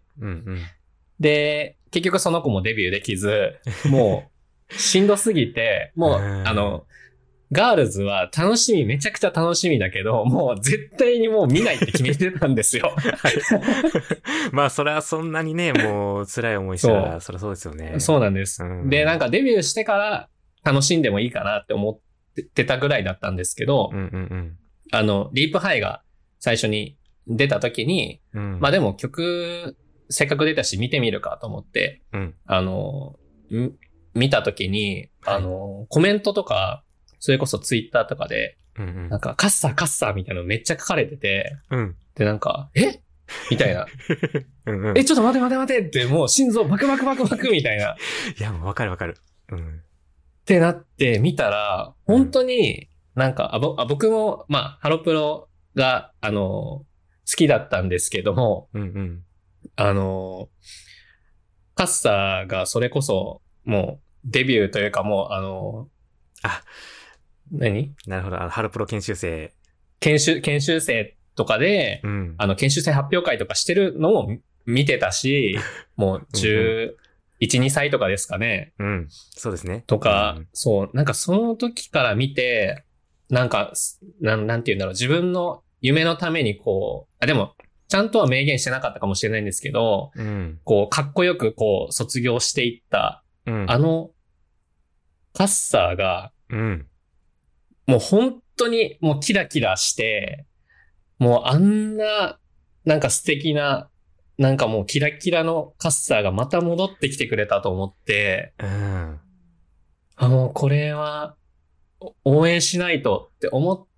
で、結局その子もデビューできず、もうしんどすぎて、もうガールズはめちゃくちゃ楽しみだけど、もう絶対にもう見ないって決めてたんですよ。 まあそれはそんなにね、もう辛い思いしたら、そりゃそうですよね。 そうなんです。で、なんかデビューしてから楽しんでもいいかなって思ってたぐらいだったんですけど、リープハイが最初に出た時に、まあでも曲せっかく出たし見てみるかと思って、見た時に、コメントとか、それこそツイッターとかで、 なんかカッサーみたいなのめっちゃ書かれてて、 うん、 で、なんか、みたいな。 うんうん、 ちょっと待てって、もう心臓バクバクみたいな。 いや、もうわかる。うん。 ってなって見たら、本当になんか、僕も、まあ、ハロプロが、好きだったんですけども、 うんうん、 カッサーがそれこそ、もう、デビューというかもう、何？ なるほど。ハロプロ研修生とかで、 うん、 研修生発表会とかしてるのも見てたし、もう11、2歳とかですかね。 うん。そうですね。 とか、そう、なんかその時から見て、なんか、なんて言うんだろう、自分の夢のためにでも、ちゃんとは明言してなかったかもしれないんですけど、かっこよく卒業していった、カッサーが、もう本当にもうキラキラして、もうあんな、なんか素敵な、なんかもうキラキラのカッサーがまた戻ってきてくれたと思って、もうこれは応援しないとって思って、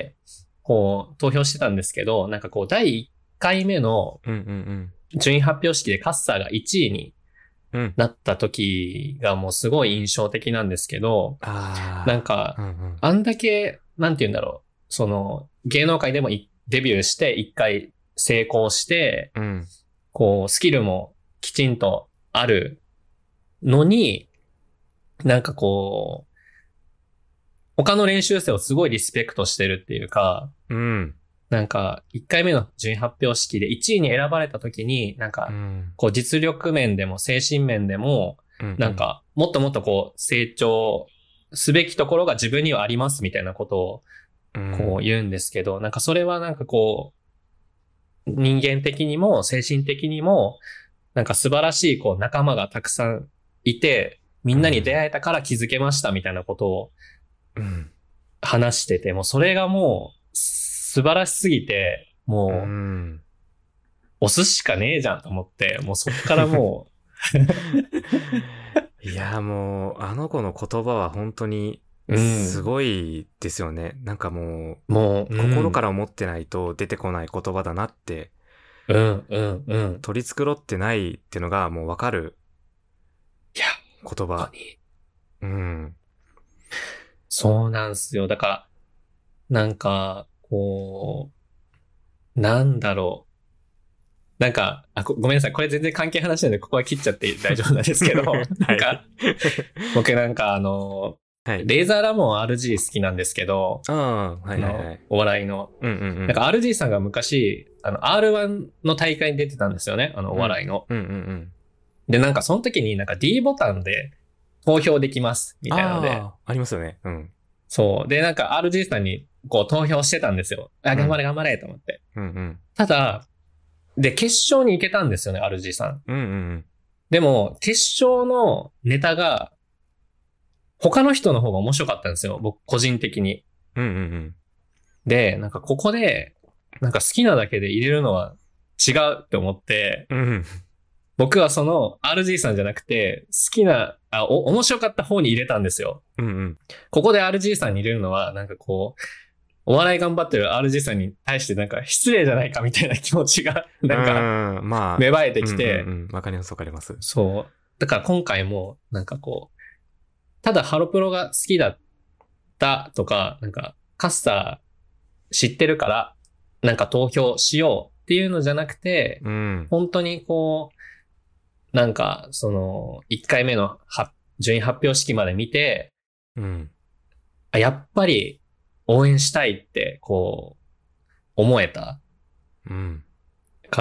投票してたんですけど、なんか第1回目の順位発表式でカッサーが1位になった時がもうすごい印象的なんですけど、なんか、あんだけ、なんて言うんだろう、芸能界でもデビューして1回成功して、スキルもきちんとあるのに、なんか他の練習生をすごいリスペクトしてるっていうか、なんか、1回目の順位発表式で1位に選ばれた時に、なんか、実力面でも精神面でも、なんか、もっともっと成長すべきところが自分にはありますみたいなことを、言うんですけど、なんかそれはなんか人間的にも精神的にも、なんか素晴らしい仲間がたくさんいて、みんなに出会えたから気づけましたみたいなことを話してて、もうそれがもう素晴らしすぎて、もう、押すしかねえじゃんと思って、もうそっからもう。いや、もう、あの子の言葉は本当に、すごいですよね。なんかもう、心から思ってないと出てこない言葉だなって、取り繕ってないっていうのがもうわかる言葉。 そうなんすよ。だから、なんか、なんだろう。なんか、ごめんなさい。これ全然関係話ないので、ここは切っちゃって大丈夫なんですけど、なんか、僕なんかレーザーラモン RG 好きなんですけど、お笑いの。なんか RG さんが昔、R1 の大会に出てたんですよね。お笑いの。で、なんかその時になんか D ボタンで投票できます、みたいなので。 ありますよね。 そう。で、なんか RG さんに投票してたんですよ。頑張れと思って。ただ、で、決勝に行けたんですよね、RG さん。でも、決勝のネタが、他の人の方が面白かったんですよ、僕、個人的に。で、なんかここで、なんか好きなだけで入れるのは違うって思って、僕はその RG さんじゃなくて、好きな、面白かった方に入れたんですよ。ここで RG さんに入れるのは、なんかお笑い頑張ってる RG さんに対してなんか失礼じゃないかみたいな気持ちが、なんか、芽生えてきて。 わかります。 そう。だから今回も、なんかただハロプロが好きだったとか、なんか、カッサー知ってるから、なんか投票しようっていうのじゃなくて、本当になんか、1回目の順位発表式まで見て、やっぱり応援したいって、思えた。から、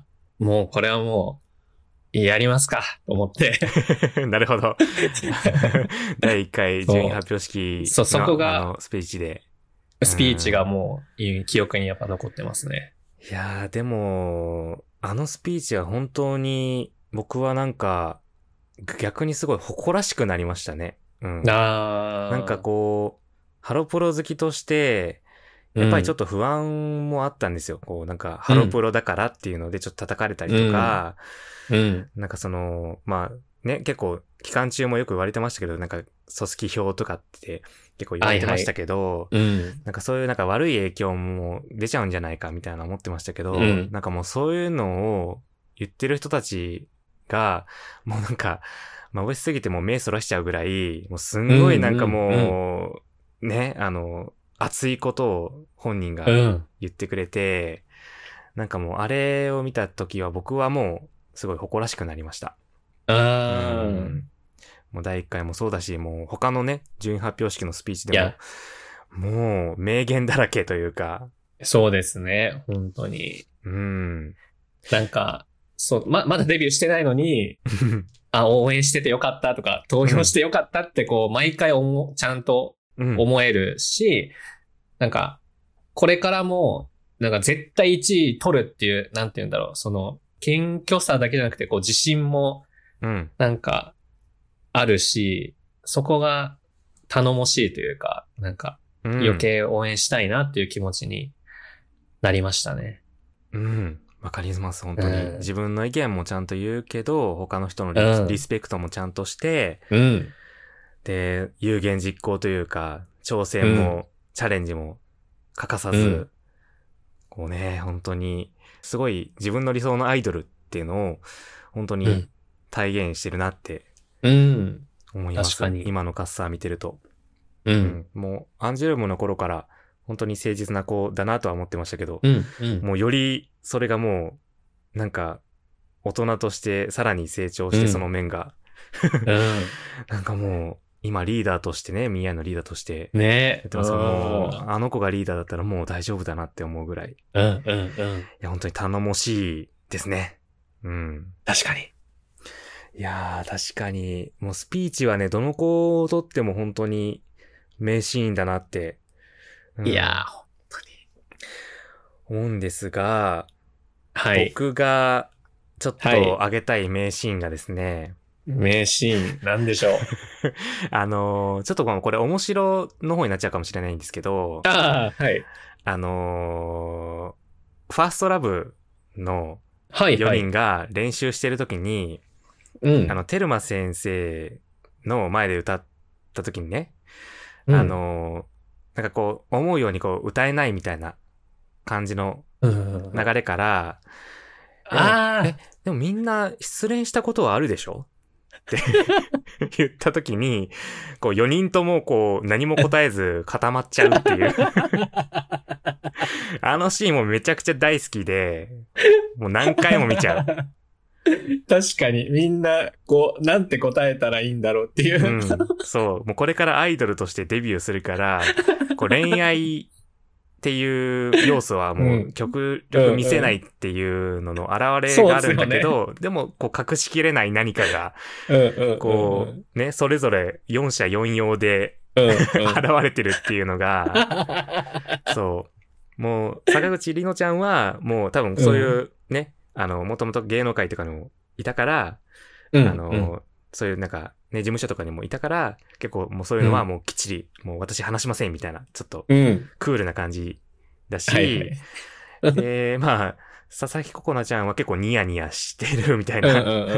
もうこれはもう、やりますか、と思って。 なるほど。第1回順位発表式のそこがスピーチで。 スピーチがもう、記憶にやっぱ残ってますね。 いやー、でも、スピーチは本当に、僕はなんか、逆にすごい誇らしくなりましたね。なんかハロプロ好きとして、やっぱりちょっと不安もあったんですよ。なんか、ハロプロだからっていうのでちょっと叩かれたりとか、なんかまあね、結構期間中もよく言われてましたけど、なんか組織票とかって結構言われてましたけど、なんかそういうなんか悪い影響も出ちゃうんじゃないかみたいな思ってましたけど、なんかもうそういうのを言ってる人たちが、もうなんか、眩しすぎてもう目そらしちゃうぐらい、もうすんごいなんかもう、ね、熱いことを本人が言ってくれて、なんかもうあれを見たときは僕はもうすごい誇らしくなりました。もう第1回もそうだし、もう他のね、順位発表式のスピーチでも、もう名言だらけというか。 そうですね、本当に。なんか、そう、まだデビューしてないのに、応援しててよかったとか、投票してよかったってこう、毎回ちゃんと思えるし、なんか、これからも、なんか絶対1位取るっていう、なんて言うんだろう、その、謙虚さだけじゃなくて、こう、自信も、なんか、あるし、そこが頼もしいというか、なんか、余計応援したいなっていう気持ちになりましたね。 わかります、本当に。自分の意見もちゃんと言うけど、他の人のリスペクトもちゃんとして、で、有言実行というか、挑戦も、チャレンジも欠かさず、こうね、本当に、すごい自分の理想のアイドルっていうのを、本当に体現してるなって、思います。確かに。今のカッサー見てると。もう、アンジュルムの頃から、本当に誠実な子だなとは思ってましたけど、もうより、それがもう、なんか、大人としてさらに成長してその面が、なんかもう、今リーダーとしてね、ミヤのリーダーとして、 ね、 もう、あの子がリーダーだったらもう大丈夫だなって思うぐらい。いや、本当に頼もしいですね。 確かに。 いやー、確かに、もうスピーチはね、どの子をとっても本当に名シーンだなって。 いやー、本当に。 思うんですが、僕がちょっと挙げたい名シーンがですね、 名シーン、なんでしょう。 ちょっとこれ面白の方になっちゃうかもしれないんですけど、 ファーストラブの4人が練習してるときに、テルマ先生の前で歌ったときにね、なんかこう、思うようにこう歌えないみたいな感じの流れから、でもみんな失恋したことはあるでしょって言ったときに、こう4人ともこう何も答えず固まっちゃうっていう。あのシーンもめちゃくちゃ大好きで、もう何回も見ちゃう。 確かにみんなこうなんて答えたらいいんだろうっていう、 そう、もうこれからアイドルとしてデビューするから、こう恋愛っていう要素はもう極力見せないっていうのの現れがあるんだけど、でもこう隠しきれない何かが、こうね、それぞれ4者4様で現れてるっていうのが、そう。もう坂口里乃ちゃんはもう多分そういうね、もともと芸能界とかにもいたから、そういうなんかね、事務所とかにもいたから、結構もうそういうのはもうきっちり、もう私話しませんみたいな、ちょっとクールな感じだし、で、まあ、佐々木ココナちゃんは結構ニヤニヤしてるみたいな。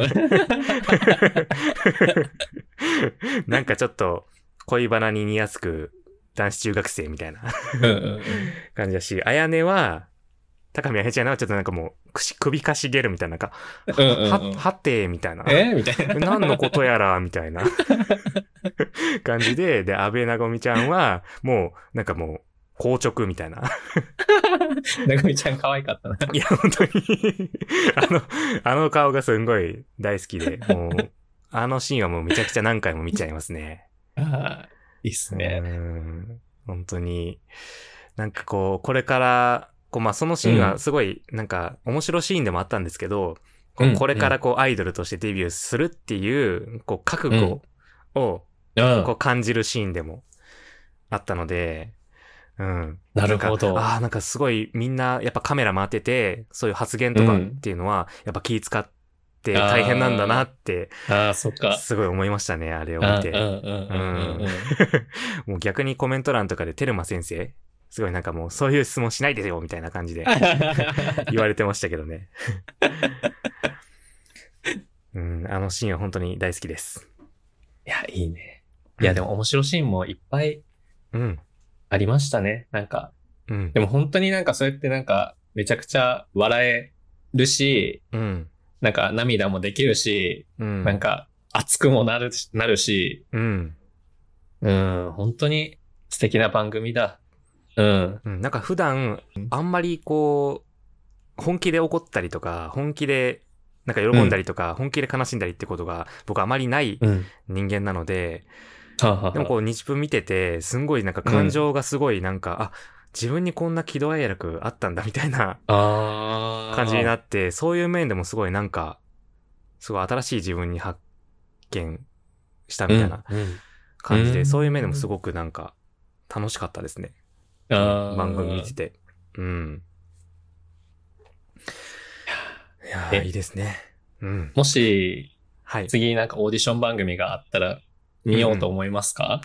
なんかちょっと恋バナに似やすく男子中学生みたいな感じだし、あやねは、高見あやちゃんはちょっとなんかもう、首かしげるみたいな、なんか、はてみたいな。 みたいな。 何のことやら、みたいな感じで、で、安倍なごみちゃんは、もう、なんかもう、硬直みたいな。 なごみちゃん可愛かったな。 いや、本当にあの顔がすんごい大好きで、もう、あのシーンはもうめちゃくちゃ何回も見ちゃいますね。 いいっすね。 本当に、なんかこう、これから、まあ、そのシーンはすごい、なんか、面白いシーンでもあったんですけど、これからこう、アイドルとしてデビューするっていう、こう、覚悟を、こう、感じるシーンでもあったので、 なるほど。 なんかすごいみんな、やっぱカメラ回ってて、そういう発言とかっていうのは、やっぱ気使って大変なんだなって、 そっか。 すごい思いましたね、あれを見て。もう逆にコメント欄とかでテルマ先生、すごいなんかもうそういう質問しないでよみたいな感じで言われてましたけどね。あのシーンは本当に大好きです。 いや、いいね。いや、でも面白いシーンもいっぱいありましたね。なんか、でも本当になんかそうやってなんか、めちゃくちゃ笑えるし、なんか涙もできるし、なんか熱くもなるし、本当に素敵な番組だ。 なんか普段、あんまりこう、本気で怒ったりとか、本気でなんか喜んだりとか、本気で悲しんだりってことが僕あまりない人間なので、でもこう日分見てて、すんごいなんか感情がすごいなんか、自分にこんな喜怒哀楽あったんだみたいな感じになって、そういう面でもすごいなんか、すごい新しい自分に発見したみたいな感じで、そういう面でもすごくなんか楽しかったですね。番組見てて。いやいいですね。 もし、次なんかオーディション番組があったら見ようと思いますか？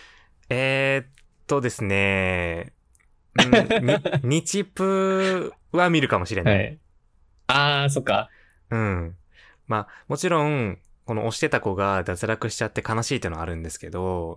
ですね、日プは見るかもしれない。 そっか。 まあ、もちろん、この推してた子が脱落しちゃって悲しいっていうのはあるんですけど、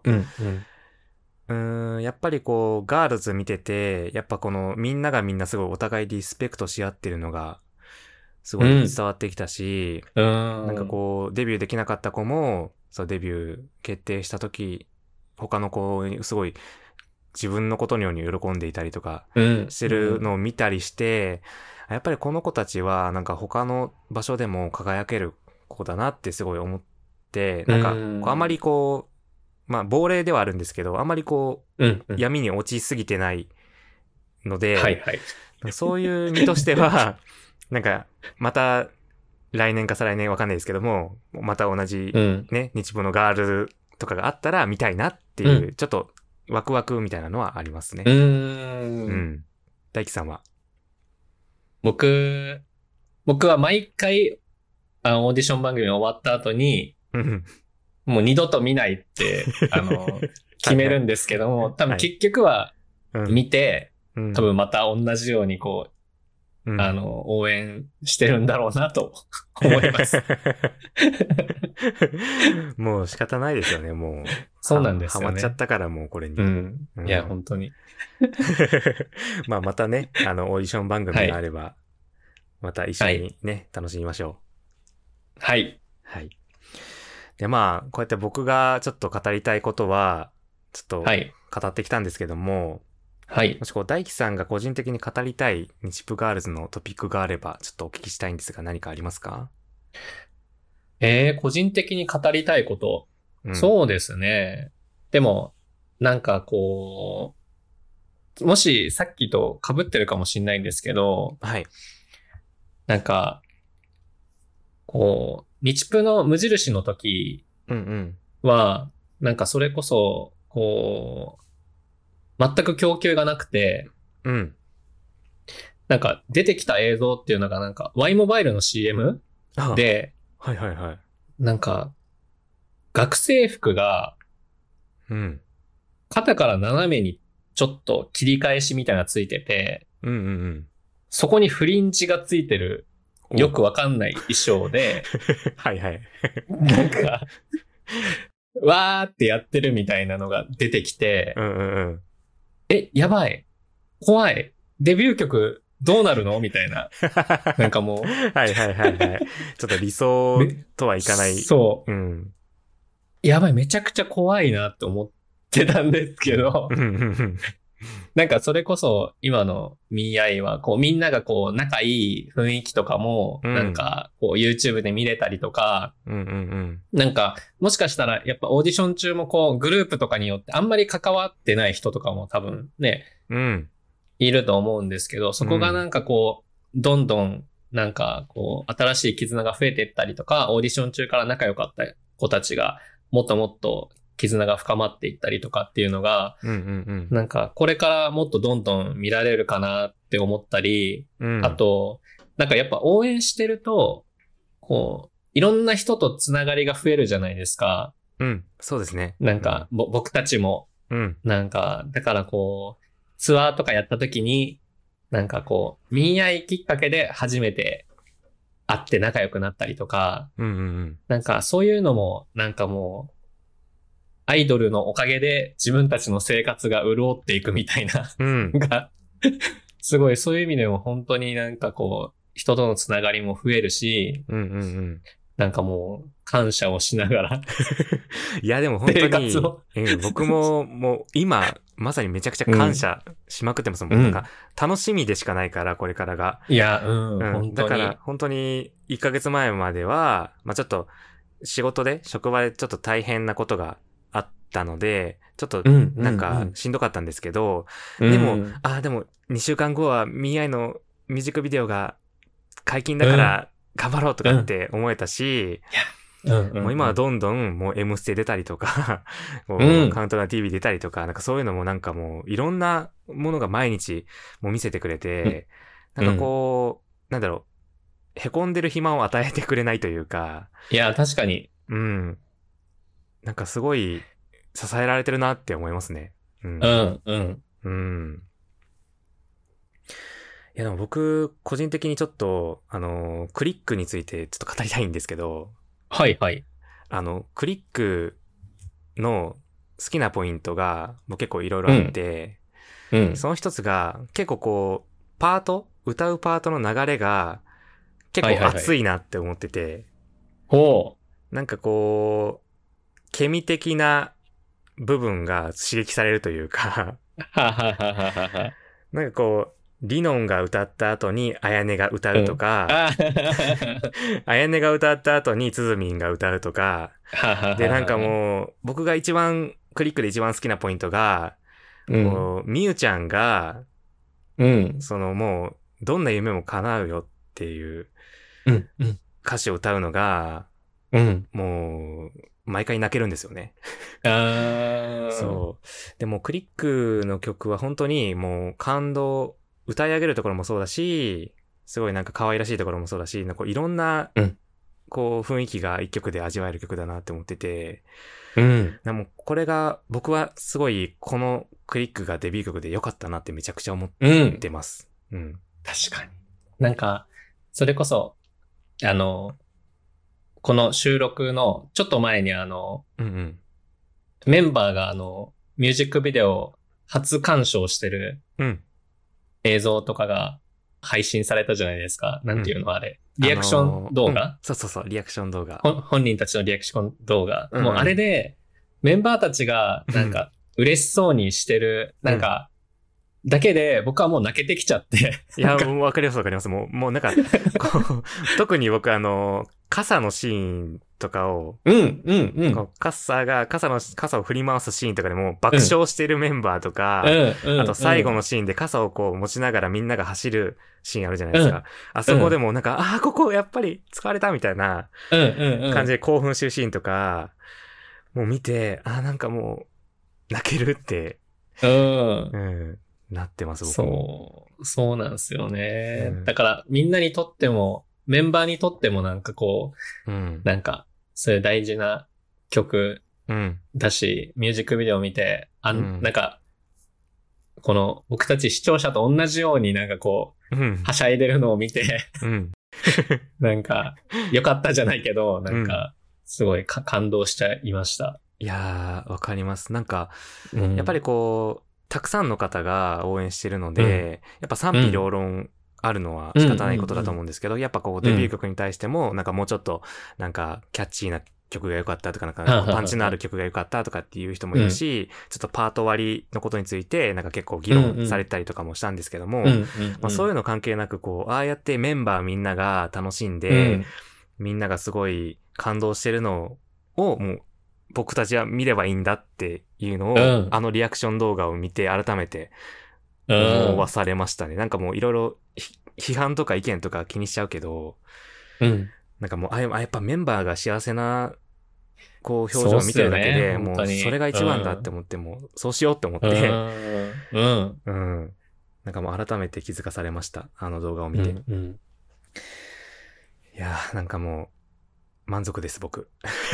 やっぱりこう、ガールズ見てて、やっぱこのみんながみんなすごいお互いリスペクトし合ってるのが、すごい伝わってきたし、なんかこう、デビューできなかった子も、そう、デビュー決定した時、他の子にすごい自分のことのように喜んでいたりとかしてるのを見たりして、やっぱりこの子たちはなんか他の場所でも輝ける子だなってすごい思って、なんかあんまりこう、まあ亡霊ではあるんですけど、あんまりこう、闇に落ちすぎてないので、そういう身としては、なんかまた来年か再来年わかんないですけども、また同じね、日舞のガールとかがあったら見たいなっていう、ちょっとワクワクみたいなのはありますね。大輝さんは？ 僕は毎回、オーディション番組終わった後に、もう二度と見ないって、決めるんですけども、多分結局は見て、多分また同じようにこう、応援してるんだろうなと思います。 もう仕方ないですよね、もう。 そうなんですよね。 ハマっちゃったからもうこれに。 いや、本当に。 まあまたね、オーディション番組があれば、また一緒にね、楽しみましょう。はい。 で、まあ、こうやって僕がちょっと語りたいことは、ちょっと語ってきたんですけども、もしこう、大輝さんが個人的に語りたい日プガールズのトピックがあれば、ちょっとお聞きしたいんですが、何かありますか？ 個人的に語りたいこと。そうですね。でも、なんかこう、もしさっきと被ってるかもしれないんですけど、なんか、こう、日プの無印の時は、なんかそれこそ、こう、全く供給がなくて、なんか出てきた映像っていうのがなんか Y モバイルの CM で、なんか学生服が肩から斜めにちょっと切り返しみたいなついてて、そこにフリンジがついてるよくわかんない衣装で、なんかわーってやってるみたいなのが出てきて、やばい。怖い。デビュー曲どうなるのみたいな。なんかもう。 ちょっと理想とはいかない。 そう。やばい。めちゃくちゃ怖いなって思ってたんですけど。なんかそれこそ今の見合いは、こうみんながこう仲いい雰囲気とかも、なんかこう YouTube で見れたりとか、なんかもしかしたらやっぱオーディション中もこうグループとかによってあんまり関わってない人とかも多分ね、いると思うんですけど、そこがなんかこう、どんどんなんかこう新しい絆が増えていったりとか、オーディション中から仲良かった子たちがもっともっと絆が深まっていったりとかっていうのが、なんかこれからもっとどんどん見られるかなって思ったり、あと、なんかやっぱ応援してると、こう、いろんな人とつながりが増えるじゃないですか。 そうですね。 なんか、僕たちも、なんか、だからこう、ツアーとかやった時に、なんかこう、見合いきっかけで初めて会って仲良くなったりとか、なんかそういうのも、なんかもう、 アイドルのおかげで自分たちの生活が潤っていくみたいな、が、すごいそういう意味でも本当になんかこう、人とのつながりも増えるし、なんかもう感謝をしながらいやでも本当に、僕ももう今まさにめちゃくちゃ感謝しまくってますもん。なんか楽しみでしかないからこれからが。 いや、本当に。 だから本当に1ヶ月前までは、まあちょっと仕事で職場でちょっと大変なことがあったので、ちょっとなんかしんどかったんですけど、でも2週間後はミーアイのミュージックビデオが解禁だから頑張ろうとかって思えたし、もう今はどんどんもう M ステ出たりとか、カウントダウン TV 出たりとか、なんかそういうのもなんかもういろんなものが毎日もう見せてくれて、なんかこう、なんだろう、凹んでる暇を与えてくれないというか。 いや、確かに。 なんかすごい支えられてるなって思いますね。いやでも僕、個人的にちょっと、クリックについてちょっと語りたいんですけど。 はいはい。 クリックの好きなポイントがもう結構いろいろあって、その一つが結構こう、歌うパートの流れが結構熱いなって思ってて、なんかこう、ケミ的な部分が刺激されるというか、なんかこう、リノンが歌った後にあやねが歌うとか、あやねが歌った後につづみんが歌うとか、でなんかもう僕がクリックで一番好きなポイントが、みゆちゃんが、そのもうどんな夢も叶うよっていう歌詞を歌うのが、もう毎回泣けるんですよね。そう。でもクリックの曲は本当にもう歌い上げるところもそうだし、すごいなんか可愛らしいところもそうだし、なんかいろんな、こう雰囲気が一曲で味わえる曲だなって思ってて、でもこれが僕はすごいこのクリックがデビュー曲で良かったなってめちゃくちゃ思ってます。 確かに。なんか、それこそ、この収録のちょっと前にメンバーがミュージックビデオ初鑑賞してる、映像とかが配信されたじゃないですか。なんていうのあれ。リアクション動画、 そう、リアクション動画。 本人たちのリアクション動画。もうあれで、メンバーたちがなんか嬉しそうにしてる、なんか、だけで僕はもう泣けてきちゃって。 いや、もうわかります。もうなんか、特に僕傘のシーンとかを、傘を振り回すシーンとかでも爆笑してるメンバーとか、あと最後のシーンで傘をこう持ちながらみんなが走るシーンあるじゃないですか。あそこでもなんか、ここやっぱり使われたみたいな感じで興奮してるシーンとか、もう見て、なんかもう泣けるって、なってます、僕も。 そうなんですよね。だからみんなにとっても、メンバーにとってもなんかこう、なんか、そういう大事な曲だし、ミュージックビデオを見て、なんか、この僕たち視聴者と同じようになんかこう、はしゃいでるのを見て、なんか、よかったじゃないけど、なんか、すごい感動しちゃいました。 いやー、わかります。なんか、やっぱりこう、たくさんの方が応援してるので、やっぱ賛否両論あるのは仕方ないことだと思うんですけど、やっぱこうデビュー曲に対しても、なんかもうちょっと、なんかキャッチーな曲が良かったとか、なんかパンチのある曲が良かったとかっていう人もいるし、ちょっとパート割りのことについて、なんか結構議論されたりとかもしたんですけども、そういうの関係なく、こう、ああやってメンバーみんなが楽しんで、みんながすごい感動してるのを、もう、僕たちは見ればいいんだっていうのを、リアクション動画を見て改めて思わされましたね。なんかもういろいろ批判とか意見とか気にしちゃうけど、なんかもうやっぱメンバーが幸せなこう表情を見てるだけで、もうそれが一番だって思ってもそうしようって思って、なんかもう改めて気づかされました。あの動画を見て。いやーなんかもう満足です、僕。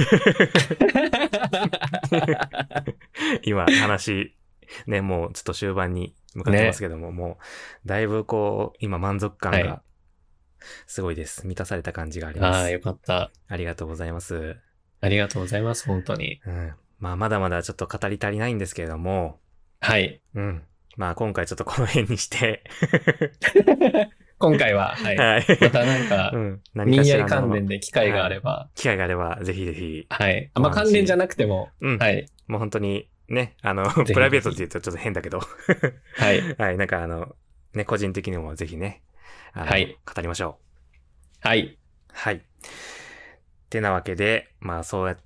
今、話、ね、もうちょっと終盤に向かってますけども、もう、だいぶこう、今満足感が、すごいです。満たされた感じがあります。 よかった。 ありがとうございます。 ありがとうございます、本当に。 まあまだまだちょっと語り足りないんですけれども。 はい。 うん。まあ今回ちょっとこの辺にして。 今回は、はい。はい、またなんか、何かしらの関連で機会があれば、 はい。機会があれば、ぜひぜひ。 はい。まあ関連じゃなくても、 うん。はい。もう本当に、ね、プライベートって言うとちょっと変だけど。はい。はい。なんかね、個人的にもぜひね、はい。語りましょう。はい。 はい。ってなわけで、まあそうやって、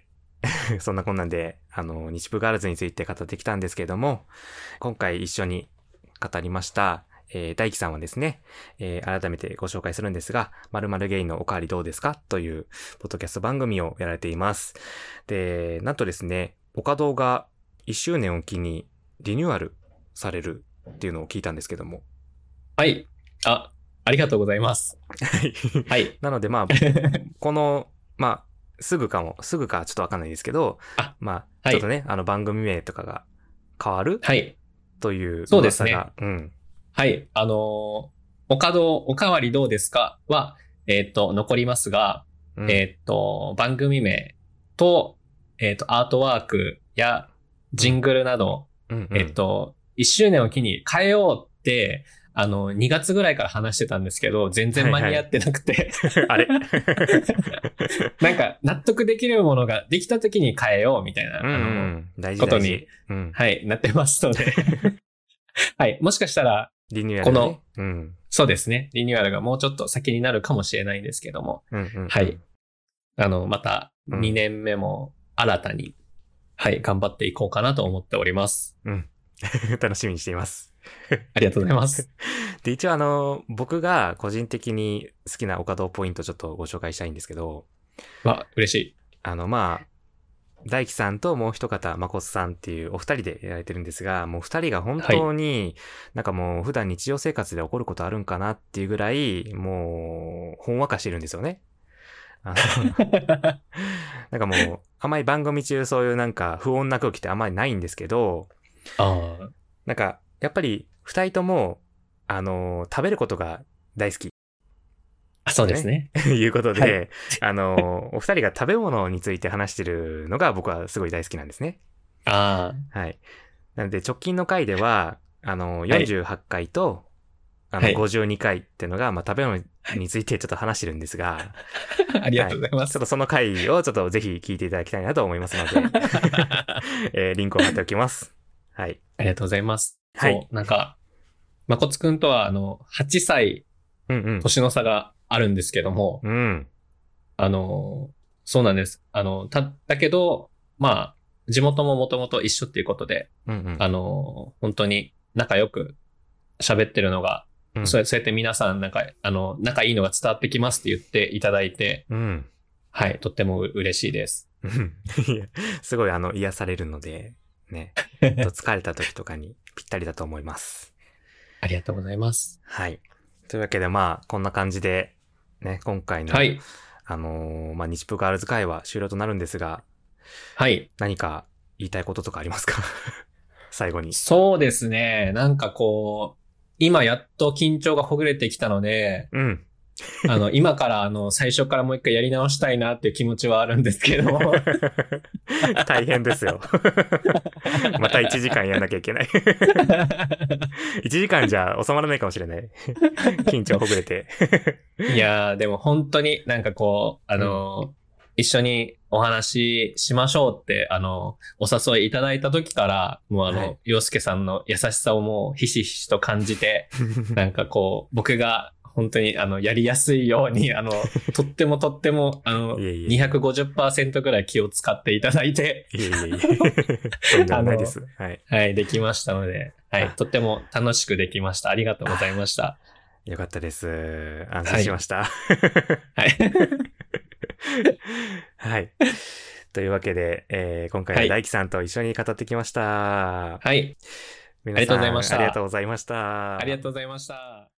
そんなこんなんで、日プガールズについて語ってきたんですけれども、今回一緒に語りました、大輝さんはですね、改めてご紹介するんですが、〇〇ゲイのおかわりどうですかという、ポッドキャスト番組をやられています。で、なんとですね、岡堂が1周年を機にリニューアルされるっていうのを聞いたんですけども。 はい。ありがとうございます。 はい。はい。なのでまあ、この、まあ、すぐかちょっとわかんないですけど、まあ、ちょっとね、番組名とかが変わるはい。という噂が。そうですね。うん。 はい。おかわりどうですかは、残りますが、うん、番組名と、アートワークやジングルなど、1周年を機に変えようって、2月ぐらいから話してたんですけど、全然間に合ってなくて、はいはい。あれなんか、納得できるものができた時に変えようみたいな、ことに、はい、なってますので、はい、もしかしたら、 リニューアル、ね、 この、そうですね、リニューアルがもうちょっと先になるかもしれないんですけども、はい、また、2年目も新たに、はい、頑張っていこうかなと思っております。 うん。楽しみにしています。 ありがとうございます。 で、一応僕が個人的に好きな岡堂ポイントちょっとご紹介したいんですけど。 嬉しい。 まあ、大輝さんともう一方、まこつさんっていうお二人でやられてるんですが、もう二人が本当に、なんかもう普段日常生活で起こることあるんかなっていうぐらい、もう、ほんわかしてるんですよね。なんかもう、あまり番組中そういうなんか不穏な空気ってあんまりないんですけど、なんか、やっぱり二人とも、食べることが大好き。 そうですね。 いうことで、はい、お二人が食べ物について話してるのが僕はすごい大好きなんですね。はい。なので直近の回では、48回と、52回っていうのが、まあ、食べ物についてちょっと話してるんですが、 ありがとうございます。 ちょっとその回をちょっとぜひ聞いていただきたいなと思いますので、リンクを貼っておきます。はい。 ありがとうございます。はい。そう、なんか、まこつくんとは、8歳、年の差があるんですけども、そうなんです。だけど、まあ、地元ももともと一緒っていうことで、本当に仲良く喋ってるのが、そうやって皆さん仲いいのが伝わってきますって言っていただいて、はい、とっても嬉しいです。 すごい癒されるので、ね、疲れた時とかにぴったりだと思います。 ありがとうございます。 はい。というわけでまあ、こんな感じで、ね、今回の、はい、まあ、日プガールズ会は終了となるんですが、 はい。 何か言いたいこととかありますか最後に。 そうですね。なんかこう、今やっと緊張がほぐれてきたので、今から最初からもう一回やり直したいなっていう気持ちはあるんですけど。 大変ですよ。また1時間やんなきゃいけない。1時間じゃ収まらないかもしれない。緊張ほぐれて。 いやー、でも本当になんかこう、一緒にお話ししましょうって、お誘いいただいた時から、もう洋介さんの優しさをもうひしひしと感じて、なんかこう、僕が本当にやりやすいように、とっても250% ぐらい気を使っていただいて、 とんでもないです。はい。 はい、できましたので、はい、とっても楽しくできました。ありがとうございました。 よかったです。安心しました。はい。はい。というわけで、今回は大輝さんと一緒に語ってきました。 はい。 皆さん、ありがとうございました。 ありがとうございました。